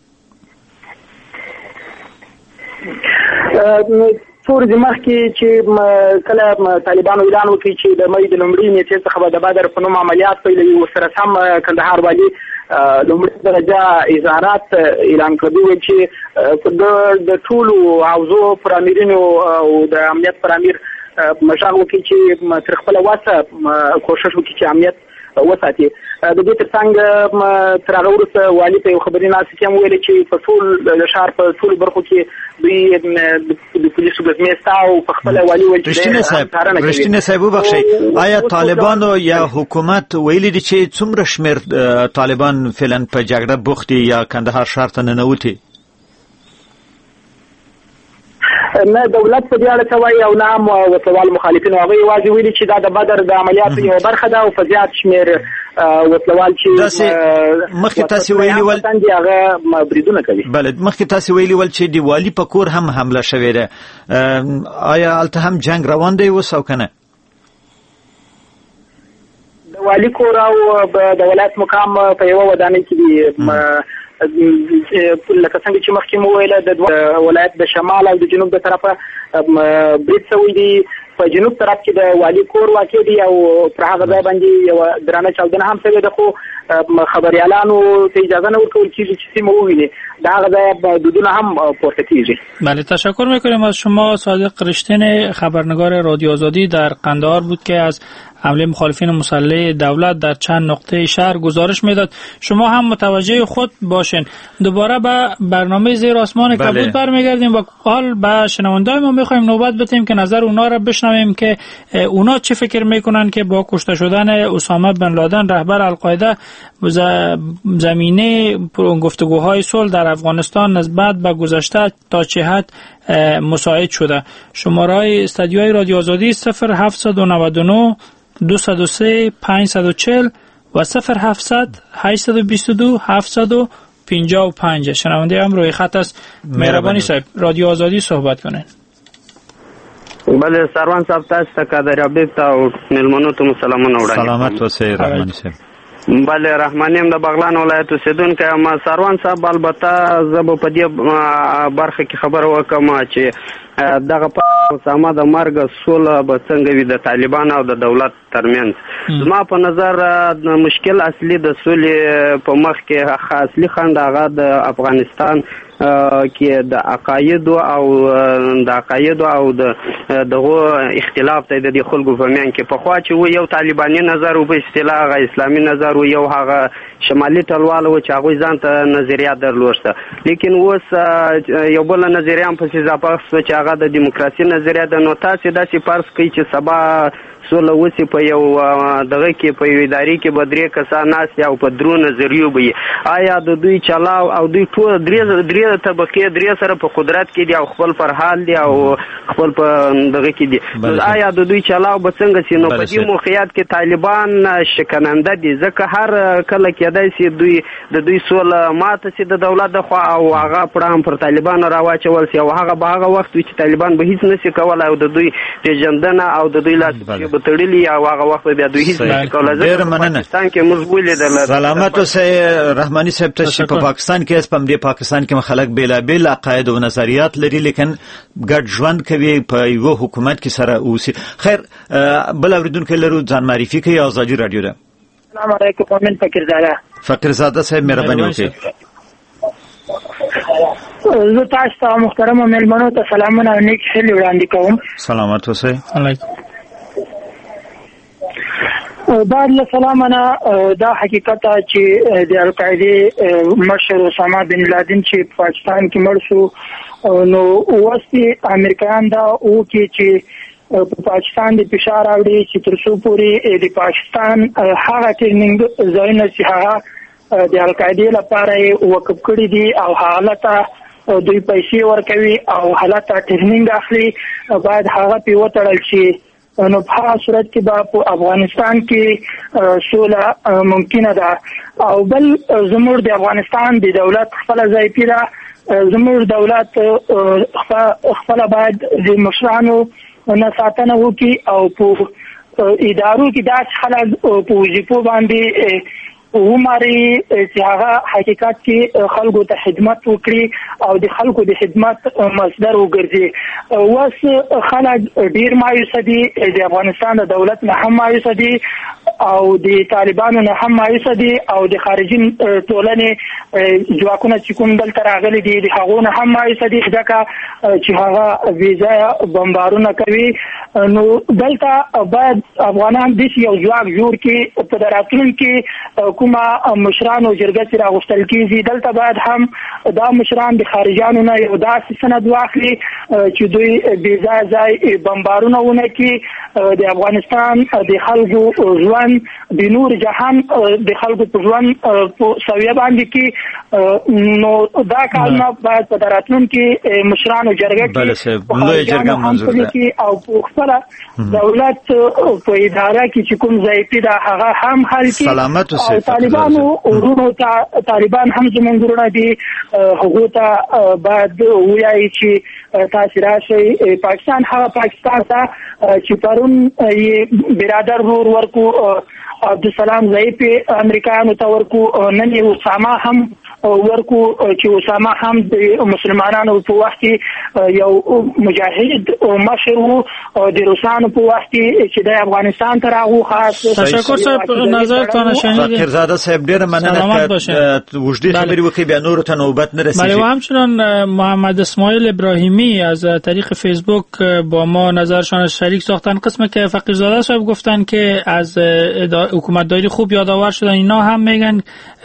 څو ورځې مخکې چې کله طالبانو اعلان وکړي چې د مۍ د لومړۍ نیټې څخه به د بدر په نوم عملیات پیلوي ورسره سم کندهار والي لومړۍ درجه اظهارات اعلان کړي وو چې د ټولو حوزو پر امیرینو او د امنیت پر امیر مشاغ وکړي چې تر خپله وسه کوشش وکړي چې امنیت وساتي. د دې ترڅنګ تر هغه وروسته والي په یو خبري ناسته کې هم ویلي چې په ټول د ښار په ټولو برخو کې دوی د پولیسو ګزمې ستا او په خپله والي ویل چې رښتینی صاحب وبخښئ آیا طالبانو یا حکومت ویلي دي چې څومره شمېر طالبان فعلا په جګړه بوخت دي یا کندهار ښار ته ننوتي؟ نه دولت په دې اړه څه وایي او نه هم وسلوال مخالفین. هغوی یوازې ویلي چې دا د بدر د عملیاتو یوه برخه ده او په زیات شمېر وسلوال چې مخکې تاسې ویلي ول هغه بریدونه کوي. بله مخکې تاسې ویلي ول چې د والي په کور هم حمله شوې ده. آیا هلته هم جنګ روان دی اوس او که نه؟ د والي کور او د ولایت مقام په یوه ودانۍ کې دي. لکه څنګه چې مخکې مو ویله د ولایت د شمال او د جنوب د طرفه برید شوی دی. په جنوب طرف کې د والي کور واقع دی او پر هغه ځای باندې یوه درانه چاودنه هم شوې ده خو خبریالانو ته اجازه نه ورکول کېږي چې سیمه وویني. د هغه ځای دودونه هم پورته کېږي. بله تشکر میکنیم از شما. صادق رشتین خبرنگار رادیو آزادی در قندهار بود که از حمله مخالفین مسلح دولت در چند نقطه شهر گزارش میداد. شما هم متوجه خود باشین. دوباره به برنامه زیر آسمان کبود برمیگردیم و حال به شنونده‌های ما میخوایم نوبت بدیم که نظر اونا را بشنویم که اونا چه فکر میکنن که با کشته شدن اسامه بن لادن رهبر القاعده زمینه گفتگوهای صلح در افغانستان نسبت به گذشته تا چه حد مساعد شده. شماره استودیوی رادیو آزادی 0799 203 540 و 0700 822 755. شنونده هم روی خط است. مهربانی صاحب رادیو آزادی صحبت کنین. بله سروان صاحب تاسو ته قادر حبیب ته او مېلمنو ته سلامونه وړاندې. سلامت اوسئ رحماني صاحب. بله رحماني هم د بغلان ولایت اوسېدونکی یم. سروان صاحب البته زه به په دې برخه کې خبره وکړم چې دغه اسامه د مرګ سوله به څنګه وي د طالبان او د دولت ترمنځ. زما په نظر مشکل اصلي د سولې په مخ کې اصلي خنډ هغه د افغانستان کې د عقاید او دغه اختلاف ته د خلکو په میان کې پخوا چې یو طالباني نظر او په اصطلاح اسلامي نظر او یو هغه شمالي ټلوال و چې هغه ځان ته نظریه درلوده، لیکن اوس یو بل نظریه هم په اضافه شو چې هغه د دیموکراسي نظریه ده. نو تاسو داسې فرض کړئ چې سبا سوله وسی په یو دغه کې په یو ادارې کې به 3 کسان ناست او په درو نظریو به آیا د دوی چلاو او دوی ټول درې طبقې درې سره په قدرت کې دي او خپل پر حال دي او خپل په دغه کې دي، آیا د دوی چلاو به څنګه سي؟ نو په دې موقعیت کې طالبان شکننده دي، ځکه هر کله کېدای سي دوی سوله ماته سي د دولت د خوا او هغه پړام پر طالبان راواچول سي او هغه به هغه وخت چې طالبان به هیڅ نشي کولای او د دوی پیژندنه او د دوی لاس تړلي او هغه وخت بیا دوی هیڅ نه کولای. ډېر مننه. پاکستان کې موږ ولیدل. سلامت اوسئ رحماني صاحب. ته په پاکستان کې په دې پاکستان کې خلک بیلابیل عقاید او نظریات لري، لیکن ګډ ژوند کوي په یو حکومت کې سره اوسي. خیر بل اوریدونکو لرو ځان معرفي کوي. آزادي رادیو ده. السلام علیکم. مومن فقیرزاده صاحب مهرباني وکړئ. زه تاسو ته محترم مېلمنو ته سلامونه او نیک هیلې وړاندې کوم. سلامت اوسئ. علیکم. بعد له سلامنا دا حقیقت چې د القاعده مشر اسامه بن لادن چې پاکستان کې مړ شو، نو واسي امریکایان دا او چې په پاکستان د فشار راوړي چې تر څو پورې د پاکستان هغه ټریننګ ځایونه چې هغه د القاعده لپاره وقف کړي دي او حالت دوی پیسې ورکوي او حالت ټریننګ اخلي باید هغه په وټړل شي. نو په هغه صورت کې به په افغانستان کې سوله ممکنه ده. او بل زموږ د افغانستان د دولت خپل ځای پیدا زموږ دولت خپل باید د مشرانو نه ساتنه وکړي او په ادارو کې داسې خلک په وظیفو باندې وماري چې هغه حقیقت کې خلکو ته خدمت وکړي او د خلکو د خدمت مصدر وګرځي. اوس خلک ډیر مایوس دي، د افغانستان د دولت نه هم مایوس دي او د طالبانو نه هم مایوس دي او د خارجي ټولنې ځواکونه چې کوم دلته راغلي دي د هغو نه هم مایوس دي ځکه چې هغه ویزا بمبارونه کوي. نو دلته باید افغانان د یو ځواک جوړ کړي په راتلونکي کومه مشرانو جرګه چې راغوښتل کیږي دلته باید هم دا مشران د خارجانو نه یو داسې سند واخلي چې دوی بې ځای بمبارونه ونه کړي د افغانستان د خلکو ژوند د نور جهان د خلکو په ژوند په سویه باندې کې. نو دا کارونه باید په راتلونکي مشرانو جرګه کې او په خپل دولت په اداره کې چې کوم ځای پیدا هغه هم حل کړي. سلامت اوسئ. طالبانو ورونو ته طالبان هم زمونږ ورونه دي، هغو ته باید ووایي چې تاسو راشئ پاکستان هغه پاکستان ته چې پرون یې برادر ورور ورکو عبدالسلام ضعیف امریکایانو ته ورکو، نن یې اسامه هم ورکو چې اسامه هم د مسلمانانو په وخت کې یو مجاهد او مشر وو د روسانو په وخت کې چې د افغانستان ته راغو. خاص تشکر صاحب نظرتان شنیدید. فقیرزاده صاحب ډیر مننه که وجدی خبری وکړي بیا نور ته نوبت نرسیږي. بله و همچنان محمد اسماعیل ابراهیمی از طریق فیسبوک با ما نظرشان شریک ساختن. قسم که فقیرزاده صاحب گفتن که از حکومت داری خوب یادآور شدن، اینا هم میگن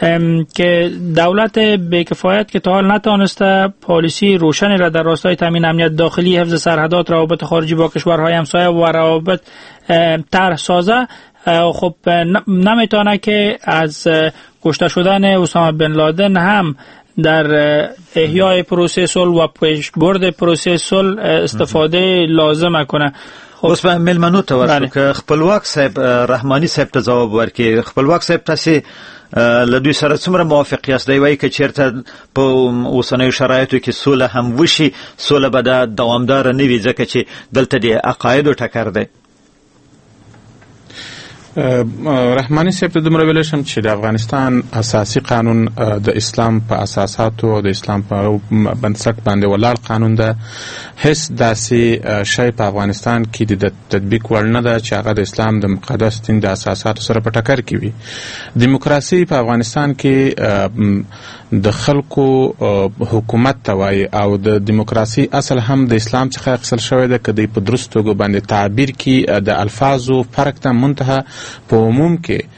که دولت بی‌کفایت که تا حال نتوانسته پالیسی روشنی را در راستای تامین امنیت داخلی، حفظ سرحدات، روابط خارجی با کشورهای همسایه و روابط طرح سازه، خب نمیتونه که از کشته شدن اسامه بن لادن هم در احیای پروسه صلح و پیشبرد پروسه صلح استفاده لازم کنه. اوس په ملمنو ته ورته که خپلواک صاحب رحماني صاحب ته جواب ورکړي. خپلواک صاحب تاسو له دوی سره څومره موافق یاست؟ دی وایي که چیرته په اوسنیو شرایطو کې سوله هم وشي، سوله به د دوامداره نه وي ځکه چې دلته د عقایدو ټکر دی. رحماني صاحب ته دومره ویلی شم چې د افغانستان اساسي قانون د اسلام په اساساتو او د اسلام په بنسټ باندې ولاړ قانون ده. هیڅ داسې شی په افغانستان کې د تطبیق وړ نه ده چې هغه د اسلام د مقدس دین د اساساتو سره په ټکر کې وي. دیموکراسي په افغانستان کې د خلکو حکومت ته وایي او د دیموکراسي اصل هم د اسلام څخه اخیستل شوی ده که دی په درست توګه باندې تعبیر کې د الفاظو فرق ته منتهه په عموم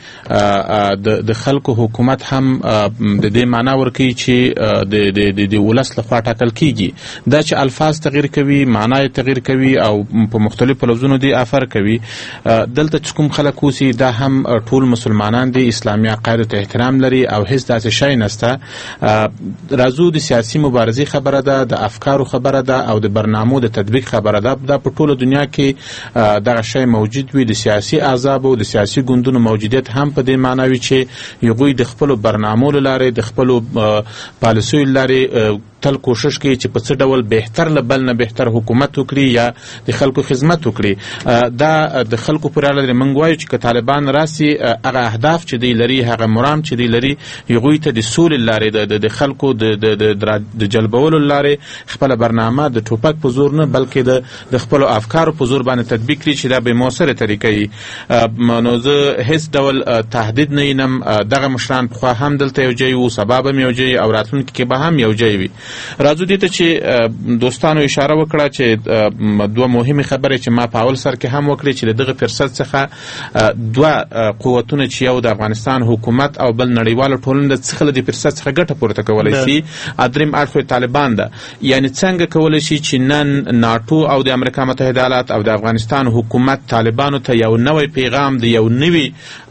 کې د خلکو حکومت هم د دې معنا ورکوي چې د ولس لخوا ټاکل کیږي. دا چې الفاظ تغییر کوي، معنا یې تغییر کوي او په مختلفو لفظونو دی افر کوي. دلته چې کوم خلک اوسي دا هم ټول مسلمانان دي، اسلامي عقایدو ته احترام لري او هیڅ داسې شی نسته. راځو د سیاسي مبارزې خبره ده، د افکارو خبره ده او د برنامو د تطبیق خبره ده. دا په ټوله دنیا کې دغه شی موجود وي. د سیاسي احزابو او د سیاسي ګوندونو موجودیت هم په دې معنی وي چې هغوی د خپلو برنامو له لارې، د خپلو پالیسیو له لارې تل کوشش کوي چې په څه ډول بهتر له بل نه بهتر حکومت وکړي یا د خلکو خدمت وکړي. دا د خلکو پورې اړه لري. موږ وایو چې که طالبان راسي هغه اهداف چې دی لري، هغه مرام چې دی لري، هغوی ته د سولې له لارې د خلکو د جلبولو له لارې خپله برنامه د ټوپک په زور نه بلکې د خپلو افکارو په زور باندې تطبیق کړي چې دا بې مؤثره طریقه وي. نو زه هیڅ ډول تهدید نه وینم. دغه مشران پخوا هم دلته یو ځای وو، سبا به هم یو ځای او راتلونکي کې به هم یو ځای وي. راځو دې ته چې دوستانو اشاره وکړه چې دوه مهمې خبرې چې ما په اول سر کې هم وکړې چې دغه فرصت څخه دوه قوتونه چې یو د افغانستان حکومت او بل نړیواله ټولنه څخه د فرصت څخه ګټه پورته کولی شي. دریم اړخ طالبان ده. یعنی څنګه کولی شي چې نن ناټو او د امریکا متحده ایالات او د افغانستان حکومت طالبانو ته یو نوی پیغام د یو نوی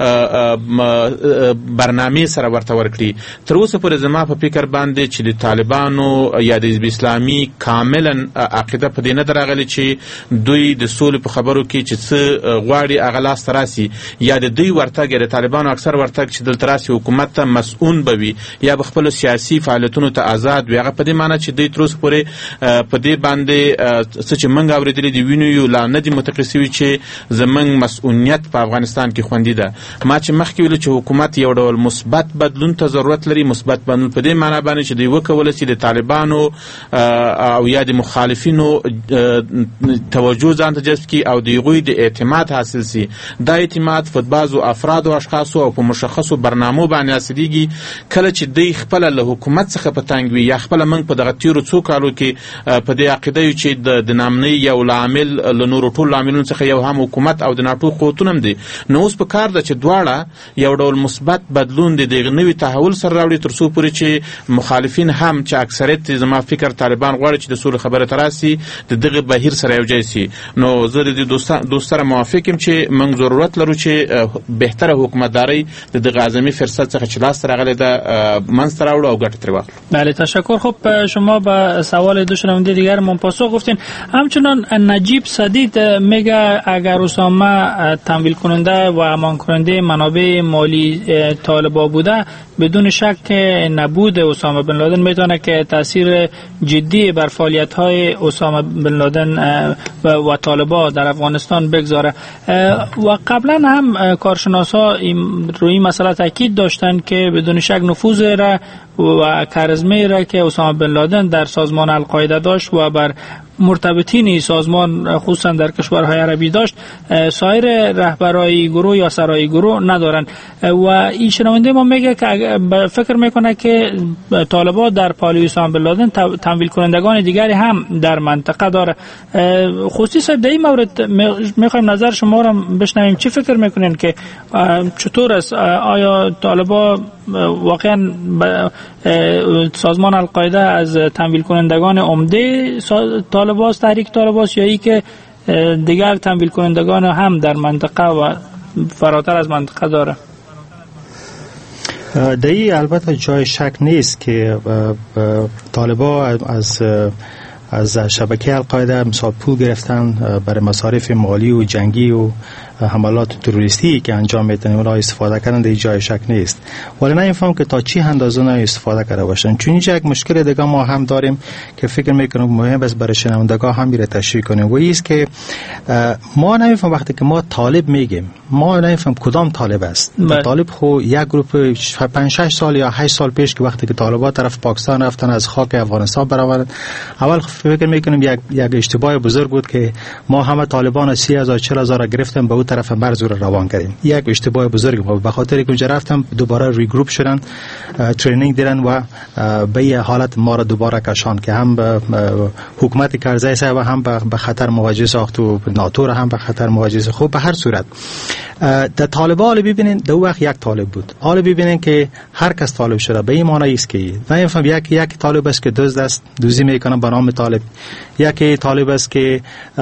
برنامې سره ورته ورکړي. تر اوسه پورې زما په فکر باندې چې د طالبانو یا د حزب اسلامي کاملا عقیده په دې نه ده راغلې چې دوی د سولې په خبرو کې چې څه غواړي هغه لاسته راسي، یا د دوی ورتګ یا د طالبانو اکثر ورتګ چې دلته راسي حکومت ته مسؤون به وي یا به خپلو سیاسي فعالیتونو ته آزاد وي. هغه په دې معنی چې دوی تر اوسه پورې په دې باندې څه چې موږ اورېدلي دي وینو یو لا نه دي متقي سوي چې زموږ مسؤلیت په افغانستان کې خوندي ده. ما چې مخکې ویلو چې حکومت یو ډول مثبت بدلون ته ضرورت لري. مثبت بدلون په دې معنی باندې چې دوی وکولی شي د طالبانو او یا د مخالفینو توجه ځان ته جذب کړي او د هغوی د اعتماد حاصل سي. دا اعتماد په بعضو افرادو او اشخاصو او په مشخصو برنامو باندې حاصلېږي. کله چې دوی خپله له حکومت څخه په تنګ وي یا خپله موږ په دغه تېرو څو کالو کې په دې عقیده یو چې د نامنۍ یو لامل له نورو ټولو لاملونو څخه یو هم حکومت او د ناټو قوتونه هم دي. نو اوس په کار ده چې دواړه یو ډول مثبت بدلون د دغه نوي تحول سره راوړي تر څو پورې چې مخالفین هم چې اکثریت زما فکر طالبان غواړي چې د سولې خبره ته راسي د دغه بهیر سره یو ځای سي. نو زه د دوست سره موافق یم چې موږ ضرورت لرو چې بهتره حکومتداري د دغه اعظمي فرصت څخه چې لاسته راغلی ده منځته راوړو او ګټه ترې واخلو. بله تشکر. خب شما به سوال دو شنونده دیگر من پاسخ گفتین. همچنان نجیب صدیق میگه اگر اسامه تمویل کننده و امان کننده منابع مالی طالبان بوده بدون شک نبود اسامه بن لادن میتونه که تاثیر جدی بر فعالیت‌های اسامه بن لادن و طالبان در افغانستان بگذاره. و قبلا هم کارشناسا روی این مسئله تاکید داشتند که بدون شک نفوذ را و کارزمه را که اسامه بن لادن در سازمان القاعده داشت و بر مرتبطین سازمان خصوصا در کشورهای عربی داشت سایر رهبرای گروه یا سرای گروه ندارن. و این شنونده ما میگه که فکر میکنه که طالبان در پالوی اسامه بن لادن تمویل کنندگان دیگری هم در منطقه داره. خصوصا در این مورد میخوایم نظر شما را بشنویم. چی فکر میکنین که چطور است؟ آیا طالبان واقعا سازمان القاعده از تمویل کنندگان عمده طالبان تحریک طالبان یا ای که دیگر تمویل کنندگان هم در منطقه و فراتر از منطقه داره؟ در این البته جای شک نیست که طالبان از شبکه القاعده مثال پول گرفتن برای مصارف مالی و جنگی و حملات تروریستی که انجام میدن اونها استفاده کردن در جای شک نیست، ولی نمیفهم که تا چی اندازه نه استفاده کرده باشن. چون اینجا یک مشکل دیگه ما هم داریم که فکر میکنم مهم است برای شنوندگان هم میره تشریح کنیم، و است که ما نمیفهم وقتی که ما طالب میگیم، ما نمیفهم کدام طالب است. طالب خو یک گروه 5-6 سال یا 8 سال پیش که وقتی که طالبان طرف پاکستان رفتن از خاک افغانستان برآمدن، اول فکر میکنیم یک اشتباه بزرگ بود که ما همه طالبان 30,000-40,000 گرفتیم به اون طرف مرز رو روان کردیم. یک اشتباه بزرگ بود، به خاطر اینکه اونجا رفتم دوباره ریگروپ شدن، ترینینگ دیدن و به یه حالت ما را دوباره کشان که هم حکومت کرزی صاحب هم به خطر مواجه ساخت و ناتو را هم به خطر مواجه. خب به هر صورت در طالبان ببینین دو وقت یک طالب بود، حالا ببینین که هر کس طالب شده به این معنی است که نمیفهم یک طالب است که دزد است، دوزی میکنه به نام طالب، یک طالب است که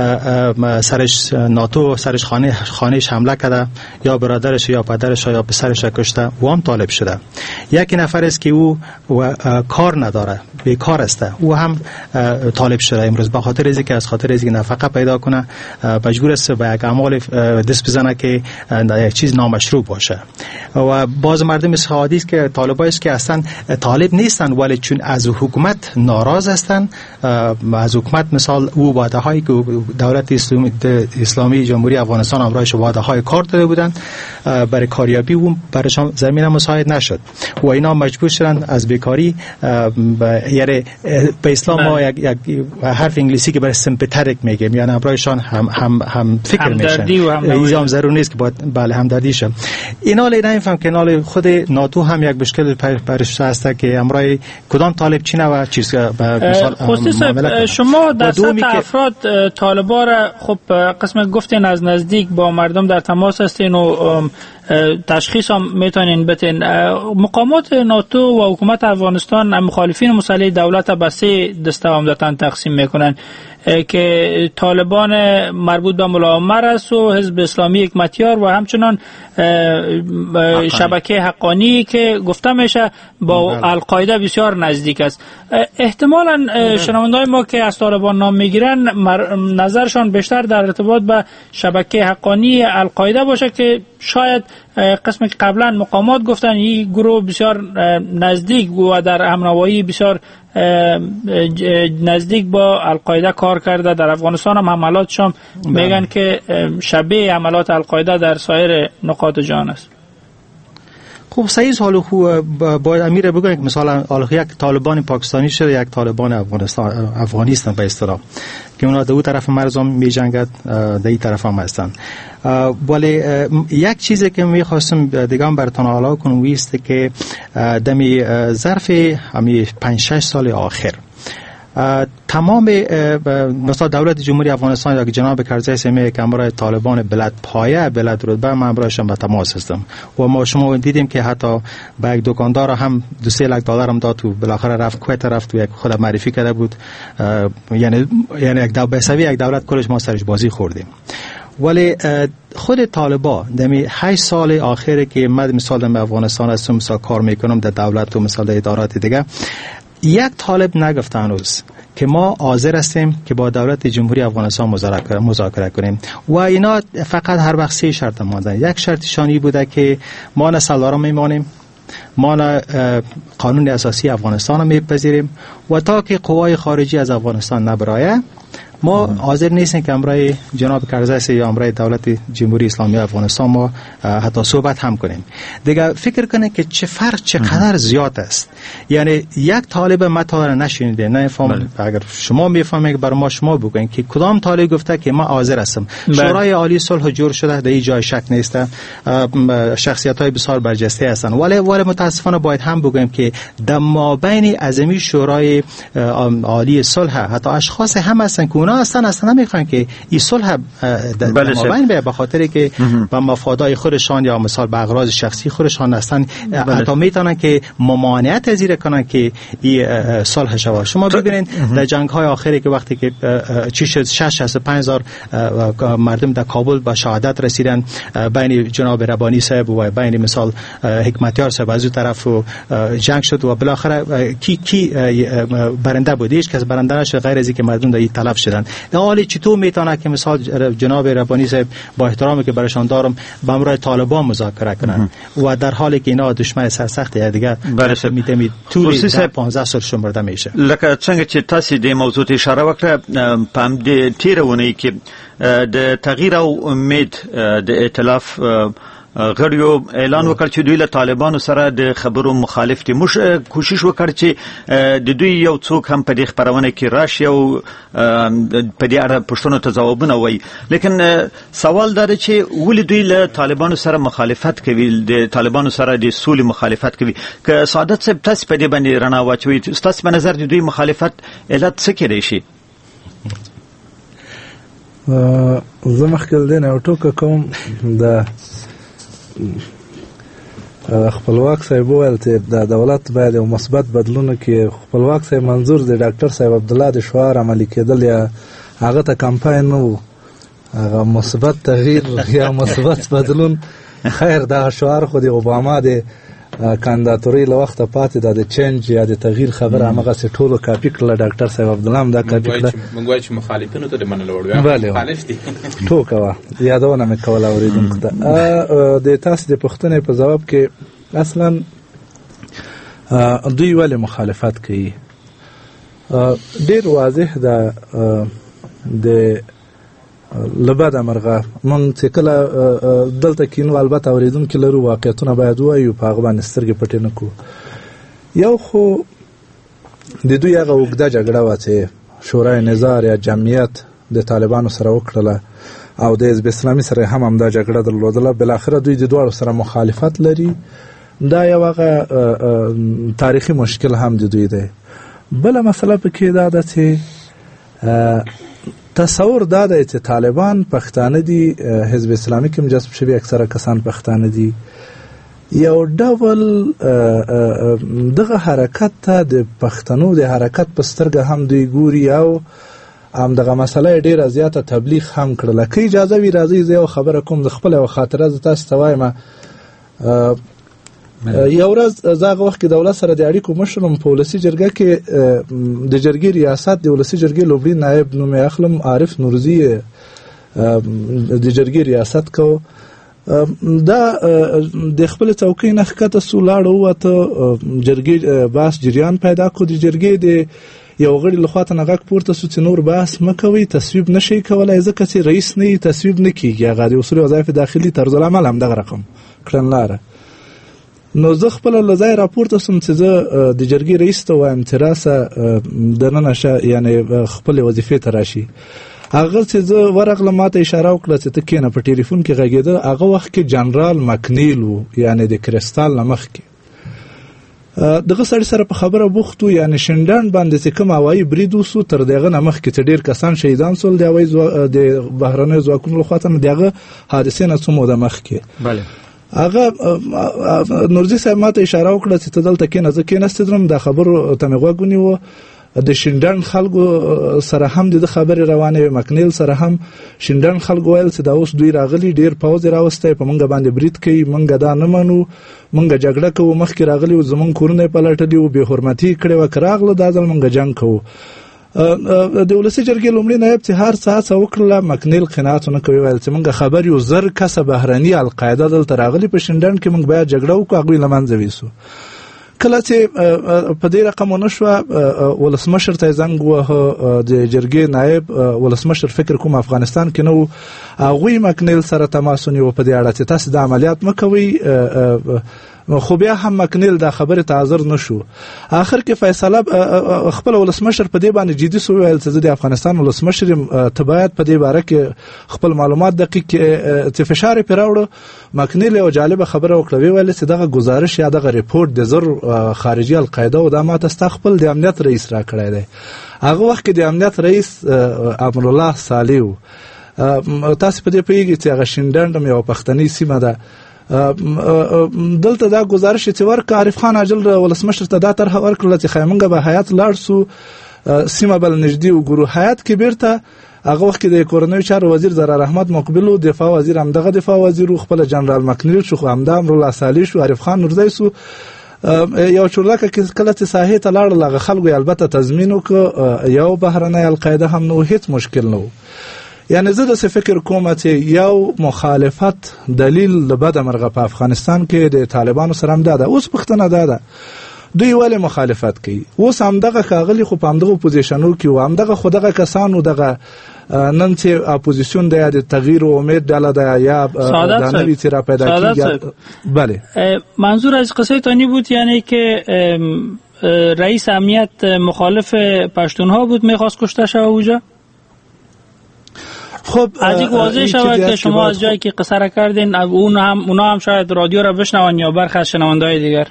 سرش ناتو سرش خانهش حمله کرده یا برادرش یا پدرش یا پسرش کشته و هم طالب شده. یک نفر است که او کار نداره، بیکار است، او هم طالب شده امروز به خاطر اینکه از خاطر اینکه نفقه پیدا کنه مجبور است به یک اعمال دست بزنه که یک چیز نامشروع باشه. و باز مردم سعادی است که طالبای است که اصلا طالب نیستن، ولی چون از حکومت ناراض هستند، از حکومت مثال او وعده هایی که دولت اسلامی جمهوری افغانستان امرایش وعده های کار داده بودند برای کاریابی اون برایشان زمینه مساعد نشد و اینا مجبور شدن از بیکاری، یعنی به اسلام ما یک حرف انگلیسی که برای سمپاتیک میگیم، یعنی امرایشان هم فکر میشن، اینجا ضرور نیست که باید بله همدردی شه. اینا نمیفهم که نال خود ناتو هم یک مشکل پرش هست که امرای کدام طالب چینه و چیز مثال شما در سطح افراد طالبان را خب قسم گفتین از نزدیک با مردم در تماس هستین و تشخیص هم میتونین بتین. مقامات ناتو و حکومت افغانستان مخالفین مسلح دولت به 3 دسته عمدتاً تقسیم میکنن که طالبان مربوط به ملا عمر است و حزب اسلامی حکمتیار و همچنان شبکه حقانی که گفته میشه با القاعده بسیار نزدیک است. احتمالاً شنونده‌های ما که از طالبان نام میگیرن نظرشان بیشتر در ارتباط به شبکه حقانی القاعده باشه که شاید قسمی که قبلا مقامات گفتن این گروه بسیار نزدیک و در همنوایی بسیار نزدیک با القاعده کار کرده. در افغانستان هم حملاتشان میگن که شبیه حملات القاعده در سایر نقاط جهان است. خب صحیح حال خوب باید امیر بگویم که مثلا یک طالبان پاکستانی شده، یک طالبان افغانستان به اصطلاح که اونا دو طرف مرز هم می جنگد، در این طرف هم هستن. ولی یک چیزی که می خواستم دیگه هم براتون اعلام کنم است که دمی ظرف همی 5-6 سال آخر تمام مثلا دولت جمهوری افغانستان یا جناب کرزی سمیه که امرای طالبان بلد پایه بلد رتبه من امرایشان به تماس هستم و ما شما دیدیم که حتی به یک دکاندار هم 2-3 لک دلار هم داد و بالاخره رفت کویت رفت و یک خود معرفی کرده بود، یعنی یک یک دولت کلش ما سرش بازی خوردیم. ولی خود طالبا دمی 8 سال آخری که من مثلا در افغانستان هستم مثلا کار میکنم در دولت و مثلا در ادارات دیگه، یک طالب نگفته هنوز که ما حاضر هستیم که با دولت جمهوری افغانستان مذاکره کنیم و اینا فقط هر وقت 3 شرط ماندن. یک شرطشانی بوده که ما نه سالارا میمانیم، ما نه قانون اساسی افغانستان میپذیریم و تا که قوای خارجی از افغانستان نبرایه ما حاضر نیستیم که امرای جناب کرزی یا امرای دولت جمهوری اسلامی افغانستان ما حتی صحبت هم کنیم. دیگه فکر کنه که چه فرق چقدر زیاد است. یعنی یک طالب مطالعه نشینیده، نه فهم اگر شما میفهمید برای ما شما بگوین که کدام طالب گفته که ما حاضر هستم. شورای عالی صلح جور شده، در این جای شک نیست، شخصیت‌های بسیار برجسته هستند، ولی متاسفانه باید هم بگویم که در مابین اعظمی شورای عالی صلح حتی اشخاص هم هستند که اونا اصلا نمیخوان که این صلح در مابین به خاطر که با مفادای خودشان یا مثلا به اغراض شخصی خودشان هستن، حتی میتونن که ممانعت پذیر کنن که این صلح شود. شما ببینید در جنگ‌های آخری که وقتی که چی شد 65,000 مردم در کابل به شهادت رسیدن بین جناب ربانی صاحب و بین مثال حکمتیار صاحب از اون طرف جنگ شد و بالاخره کی برنده بود؟ هیچ کس برنده نشد غیر از اینکه مردم در این تلف شدن. کنند. در حالی چطور میتونه که مثال جناب ربانی صاحب با احترامی که برایشان دارم با امروی طالبان مذاکره کنند و در حالی که اینا دشمن سرسخت دیگه میتونید طول 15 سال شمرده میشه. لکه څنګه چې تاسو د موضوع ته اشاره وکړه په دې تیرونی کې د تغییر او امید د ائتلاف غړیو اعلان وکړ چې دوی له طالبانو سره د خبرو مخالف دي. موږ کوشش وکړ چې د دوی یو څوک هم په دې خبرونه کې راشي او په دې اړه پوښتنو ته ځوابونه وایي، لیکن سوال دا دی چې ولې دوی له طالبانو سره مخالفت کوي، د طالبانو سره د سولې مخالفت کوي؟ که سعادت صاحب تاسو په دې باندې رڼا واچوئ، تاسو په نظر د دوی مخالفت علت څه کېدای شي؟ زه مخکې دې نه یو ټوکه کوم. د خپلواک صاحب وویل چې د دولت باید یو مثبت بدلون کې خپلواک صاحب منظور د ډاکټر صاحب عبدالله د شعار عملي کېدل یا هغه ته کمپاین نه و، هغه مثبت تغییر یا مثبت بدلون. خیر دا شعار خو د اوباما د کاندیداتوري له وخته پاتې د چینج یا د تغییر خبره همغسې ټولو کاپي کړله. ډاکټر صاحب عبدالله هم دا کاپي کړه. موږ وایو چې مخالفینو ته د منلو وړ مخالف دي. ټوکه وه، یادونه مې کوله اورېدونکو ته. د تاسو د پوښتنې په ځواب کې اصلا دوی ولې مخالفت کوي ډېر واضح ده. د لبد مرغه مونږ چې کله دلته کینو البته اوریدونکو لرو واقعیتونه باید وایو، په هغه باندې سترګې پټې نه کړو. یو خو د دوی هغه اوږده جګړه وه چې شورای نظار یا جمعیت د طالبانو سره وکړله او د حزب اسلامي سره هم همدا جګړه درلودله. بالاخره دوی د دواړو سره مخالفت لري. دا یو هغه تاریخي مشکل هم د دوی دی. بله مسله پکې دا ده چې تصور دا دی چې طالبان پښتانه دي، حزب اسلامي کې جذب شوي اکثره کسان پښتانه دي. یو ډول دغه حرکت ته د پښتنو د حرکت په سترګه هم دوی ګوري او همدغه مسله ډېره زیاته تبلیغ هم کړله. که اجازه وي راځئ زه یو خبره کوم، د خپله یوه خاطره زه تاسو ته وایم. یو ورځ زه هغه وخت کې دولت سره د اړیکو مشر وم، په ولسي جرګه کې د جرګې ریاست د ولسي جرګې لومړي نایب نوم یې اخلم عارف نورزي د جرګې ریاست کو. دا د خپل څوکۍ نه ښکته سو، لاړ ووته، جرګې بحث جریان پیدا کړو. د جرګې د یو غړي لخوا ته غږ پورته سو چې نور بحث مه کوئ، تصویب نشئ کولی ځکه چې رئیس نه یي تصویب نه کېږي. هغه د اصول وظایف داخلي طرزالعمل همدغه رقم کړنلاره. نو زه خپله له ځایه راپورته سوم چې زه د جرګې رئیس ته وایم چې راسه دننه شه، یعنې خپلې وظیفې ته راشي. هغه چې زه ورغلم ماته اشاره وکړه چې ته کښېنه، په ټلیفون کې غږېده. هغه وخت کې جنرال مکنیل و، یعنې د کرسټال نه مخکې. دغه سړي سره په خبره بوخت و، یعنې شینډنډ باندې چې کوم هوایي برید وسو تر دغه نه مخکې چې ډېر کسان شهیدان سول د بهرنیو ځواکونو لخوا ته، د هغه حادثې نه څو موده مخکې. هغه نورزي صاحب ماته اشاره وکړه چې ته دلته کېنه. زه کېناستم، دا خبرو ته مې غوږ ونیو. د شینډنډ خلکو سره هم د خبرې روانې وې، مکنیل سره هم. شینډنډ خلکو ویل چې دا اوس دوی راغلي، ډېر پوځ یې راوستی، په موږ باندې برید کوي، موږ دا نه منو، موږ جګړه کوو، مخکې راغلي وو، زموږ کورونه یې پلټلي وو، بې حرمتي یې کړې وه، که راغله دا ځل موږ جنګ کوو. د ولسي جرګې لومړي نایب چې هر څه هڅه وکړله، مکنیل قناعت ونه کوي، ویل چې موږ خبر یو 1000 کسه بهرني القاعده دلته راغلي په شینډنډ کې، موږ باید جګړه وکړو، هغوی له منځه ویسو. کله چې په دې رقم ونه شوه، ولسمشر ته یې زنګ ووهه، د جرګې نایب ولسمشر فکر کوم افغانستان کې نه و، هغوی مکنیل سره تماس ونیو په دې اړه چې تاسو د عملیات مه کوئ. خو بیا هم مکنیل دا خبرې ته حاضر نه شو. آخر کې فیصله خپل ولسمشر په دې باندې جدي سو، ویل چې زه د افغانستان ولسمشر یم، ته باید په دې باره کې خپل معلومات دقیق چې فشار یې پرې راوړه. مکنیل یوه جالبه خبره وکړه، ویل چې دغه گزارش یا دغه ریپورټ د 1000 خارجي القاعده و، دا ماته ستا خپل د امنیت رئیس را کړی دی. هغه وخت کې د امنیت رئیس امرالله صالح و. تاسو په دې پوهېږئ چې هغه شینډنډ هم یوه پښتني سیمه ده. دلته دا گزارش چې ورکړه، عارف خان عاجل ولسمشر ته دا طرحه ورکړله چې ښایي موږ به هیات لاړ سو، سیمه بل نږدې وګورو. هیات کې بیرته هغه وخت کې د کورنیو چارو وزیر ضرار احمد مقبل و، دفاع وزیر همدغه دفاع وزیر و، خپل جنرال مکنیل شو، خو همدا امرالله صالح شو، عارف خان نورزی شو. یو چورلکه کې کله چې ساحې ته لاړل هغه خلکو البته تضمین وکړ یو بهرنی القاعده هم نو هیڅ مشکل نه و. یعنی زه د فکر کوم چې یو مخالفت دلیل د بد مرغه په افغانستان کې د طالبانو سره هم ده. اوس پښتنه ده دوی ولې مخالفت کوي؟ اوس همدغه ښاغلي خو په همدغه پوزیشنو کې و، همدغه خو دغه کسانو دغه نن چې اپوزیسیون ده یا د تغییر و امید ډله ده یا د نوی څیره پیدا کیږي. بله منظور از قصه تانی بود یعنی که رئیس امنیت مخالف پشتونها بود میخواست کشته شود اونجا؟ خب از یک واضح شود که شما از جایی که قصه را کردین اونا هم شاید رادیو را بشنون یا برخی از شنونده‌های دیگر.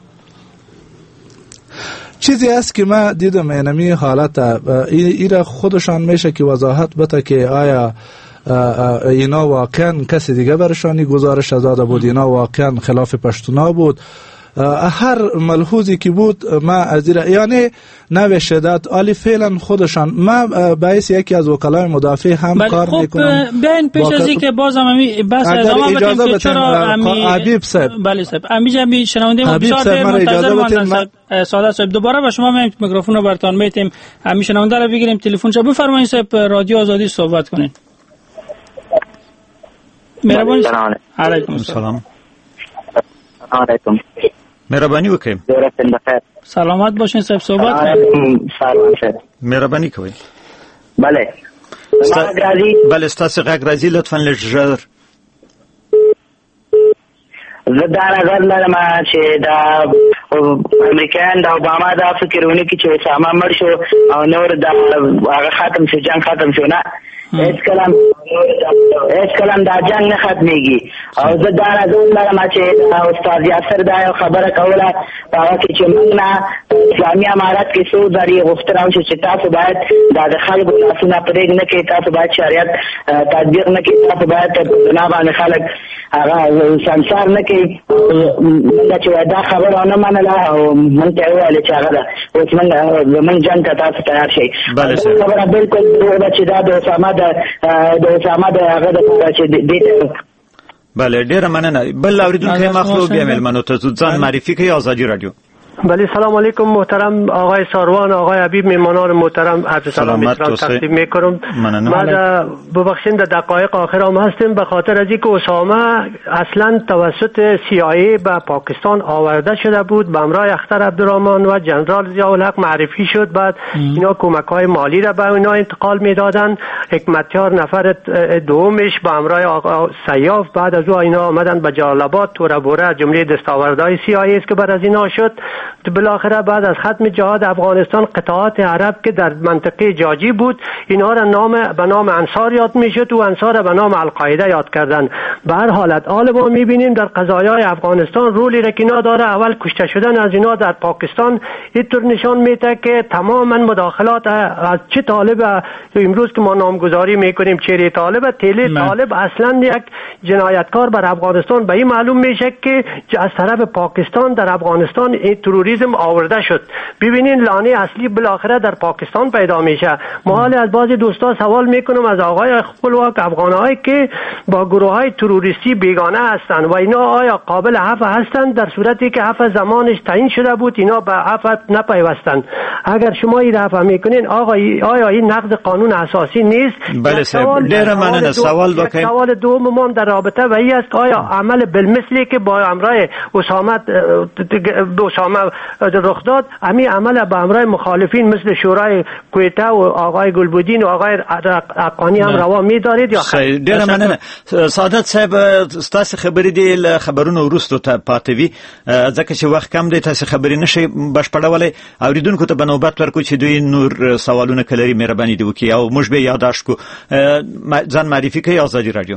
چیزی است که ما دیدم اینمی حالت ایره خودشان میشه که وضاحت بده که آیا اینا واقعا کسی دیگه برشانی گزارش داده بود، اینا واقعا خلاف پشتونا بود. هر ملحوظی که بود ما از یعنی نوع شدت عالی فعلا خودشان ما باعث یکی از وکلای مدافع هم کار میکنم. بیاین پیش از این که باز هم بس ادامه بدیم که چرا حبیب صاحب بله صاحب امی شنونده ما بسیار دیر منتظر ماندن. سعادت صاحب دوباره به شما میکروفون رو برتان میتیم، امی شنونده رو بگیریم تلفن شو بفرمایید صاحب رادیو آزادی صحبت کنین. مهربانی. علیکم السلام. علیکم. مهربانی وکړئ. سلامت باشین صاحب صحبت کنید. مهربانی کوئ. بله. بله ستاسو غږ راځي لطفا لږ ژر. زه دا نظر لرم چې دا امریکایان د اوباما دا فکرونه کې چې اسامه مړ شو او نور دا هغه ختم شو، جنگ ختم شو، نه هیڅ کلام دا جنگ نه ختمیږي. او زه دا نظر لرم چې استاد یاسر دا یو خبره کوله هغه کې چې موږ نه اسلامي امارت کې څو ځلې غوښتنه وشوه چې تاسو باید دا د خلکو لاسونه پرېږ نه کړئ، تاسو باید شریعت تطبیق نه کړئ، تاسو باید په ګناه باندې خلک هغه سنسار نه کوي. موږ چې دا خبره ونه منله او موږ ته وویل چې هغه ده اوس موږ جنګ ته تاسو تیار شئ. خبره بالکل دروغ ده چې دا د اسامه د هغه دپاره چې دې بله ډېره مننه. بل اورېدونکی مخلو بیا مېلمنو ته ځان معرفي کوي. آزادی رادیو. بله سلام علیکم محترم آقای ساروان، آقای حبیب، میمانان محترم عرض سلام اسلام تقدیم میکنم. ما ببخشید در دقایق آخر هم هستیم به خاطر از اینکه اسامه اصلا توسط CIA به پاکستان آورده شده بود، به همراه اختر عبدالرحمن و جنرال ضیاءالحق معرفی شد. بعد اینا کمک های مالی را به اینا انتقال میدادن. حکمتیار نفر دومش به همراه آقا سیاف، بعد از او اینا آمدن به جلال آباد. توره بوره جمله دستاوردهای CIA است که بعد از اینا شد. بالاخره بعد از ختم جهاد افغانستان قطعات عرب که در منطقه جاجی بود اینها را به نام انصار یاد میشد و انصار را به نام القاعده یاد کردن. به هر حالت حال ما میبینیم در قضایای افغانستان رولی را که اینا داره. اول کشته شدن از اینا در پاکستان اینطور نشان میده که تماما مداخلات از چه طالب امروز که ما نامگذاری میکنیم چهره طالب طالب اصلا یک جنایتکار بر افغانستان به این معلوم میشه که از طرف پاکستان در افغانستان تروریسم آورده شد. ببینین لانه اصلی بالاخره در پاکستان پیدا میشه. ما حالی از بعضی دوستا سوال میکنم از آقای خپلواک افغانایی که با گروه های تروریستی بیگانه هستند و اینا آیا قابل عفو هستند در صورتی که عفو زمانش تعیین شده بود اینا به عفو نپیوستند؟ اگر شما این عفو میکنین آیا این نقض قانون اساسی نیست؟ بله صاحب ډیره مننه. سوال وکړئ. سوال دوم ما در رابطه به این است آیا عمل بالمثلی که با همراه اسامه رخ داد همین عمل به همراه مخالفین مثل شورای کویته و آقای گلبودین و آقای حقانی هم روا می‌دارید یا خیر؟ ډیره مننه. سعادت صاحب ستاسو خبرې دی خبرونه وروسته ته پاتوي ځکه چې وخت کم دی، تاسو خبرې نشئ بشپړولی. اوریدونکو ته به نوبت ورکړو چې دوی نور سوالونه که لري مهرباني دې وکړي او موږ به یادداشت کړو. ځان معرفي کوي. آزادی رادیو.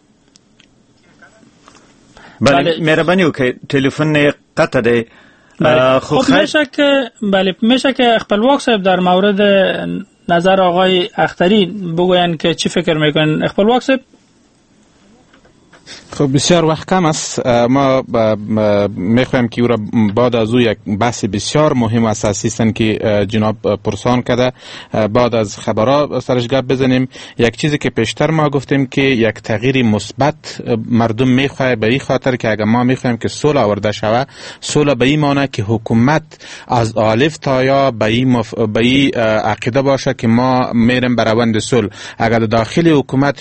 بله مهرباني وکړئ. تلفن قطع دی. خب میشه که خپلواک صاحب در مورد نظر آقای اختری بگوین که چی فکر میکنن. خپلواک صاحب خب بسیار وقت کم است. ما میخوایم که او را بعد از او یک بحث بسیار مهم و اساسی است که جناب پرسان کرده بعد از خبرها سرش گپ بزنیم. یک چیزی که پیشتر ما گفتیم که یک تغییر مثبت مردم میخواه به این خاطر که اگر ما میخوایم که صلح آورده شود، صلح به این معنی که حکومت از الف تا یا به این عقیده باشه که ما میریم بر روند صلح. اگر داخل حکومت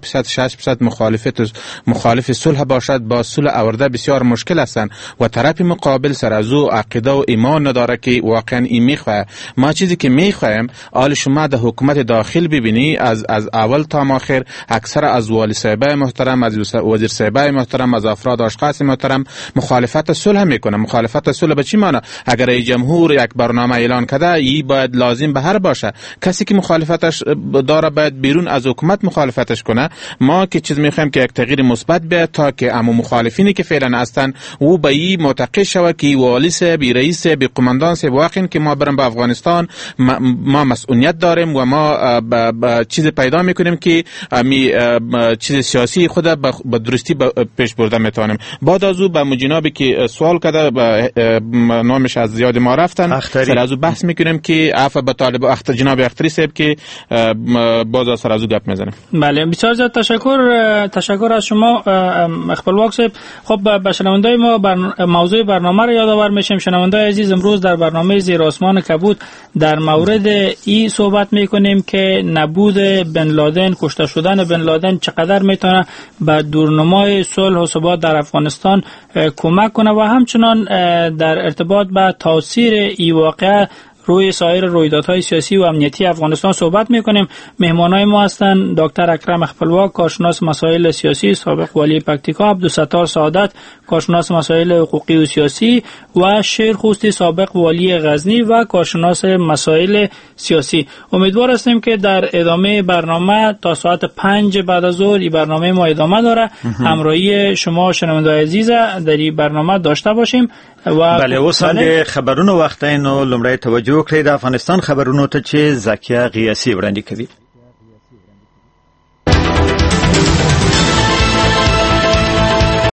50% 60% مخالف صلح باشد، با صلح آورده بسیار مشکل هستند و طرف مقابل سر از او عقیده و ایمان نداره که واقعا این میخواه. ما چیزی که میخوایم آل شما در حکومت داخل ببینی از اول تا آخر اکثر از والی صاحبای محترم، از وزیر صاحبای محترم، از افراد اشخاص محترم مخالفت صلح میکنه. مخالفت صلح به چی معنی؟ اگر ای جمهور یک برنامه اعلان کرده ای باید لازم به هر باشه. کسی که مخالفتش داره باید بیرون از حکومت مخالفتش کنه. ما که چیز میخوایم که یک تغییر مثبت بیاد تا که اما مخالفینی که فعلا هستن او به این معتقد شود که والی صاحب، رئیس صاحب، قماندان صاحب واقعا که ما بریم به افغانستان ما مسئولیت داریم و ما چیز پیدا میکنیم که می چیز سیاسی خود به درستی پیش برده میتونیم. بعد از او به جنابی که سوال کرده نامش از زیاد ما رفتن سر از او بحث میکنیم که عفو به طالب جناب اختری صاحب که باز سر از او گپ میزنیم. بله بسیار زیاد تشکر از شما خپلواک صاحب. خب به شنوندای ما موضوع برنامه رو یادآور میشیم. شنوندای عزیز، امروز در برنامه زیر آسمان کبود در مورد این صحبت میکنیم که نبود بن لادن، کشته شدن بن لادن چقدر میتونه به دورنمای صلح و ثبات در افغانستان کمک کنه و همچنان در ارتباط به تاثیر این واقعه روی سایر رویدادهای سیاسی و امنیتی افغانستان صحبت میکنیم. مهمانای ما هستند دکتر اکرم خپلواک، کارشناس مسائل سیاسی، سابق والی پکتیکا، عبدالستار سعادت، کارشناس مسائل حقوقی و سیاسی و شیر خوستی، سابق والی غزنی و کارشناس مسائل سیاسی. امیدوار هستیم که در ادامه برنامه تا ساعت 5 بعد از ظهر این برنامه ما ادامه داره. همراهی شما شنوندگان عزیز در این برنامه داشته باشیم. بله اوس هم د خبرونو وخت نو لمړی توجه کړئ د افغانستان خبرونو ته چې زکیه قیاسی وړاندې کوي.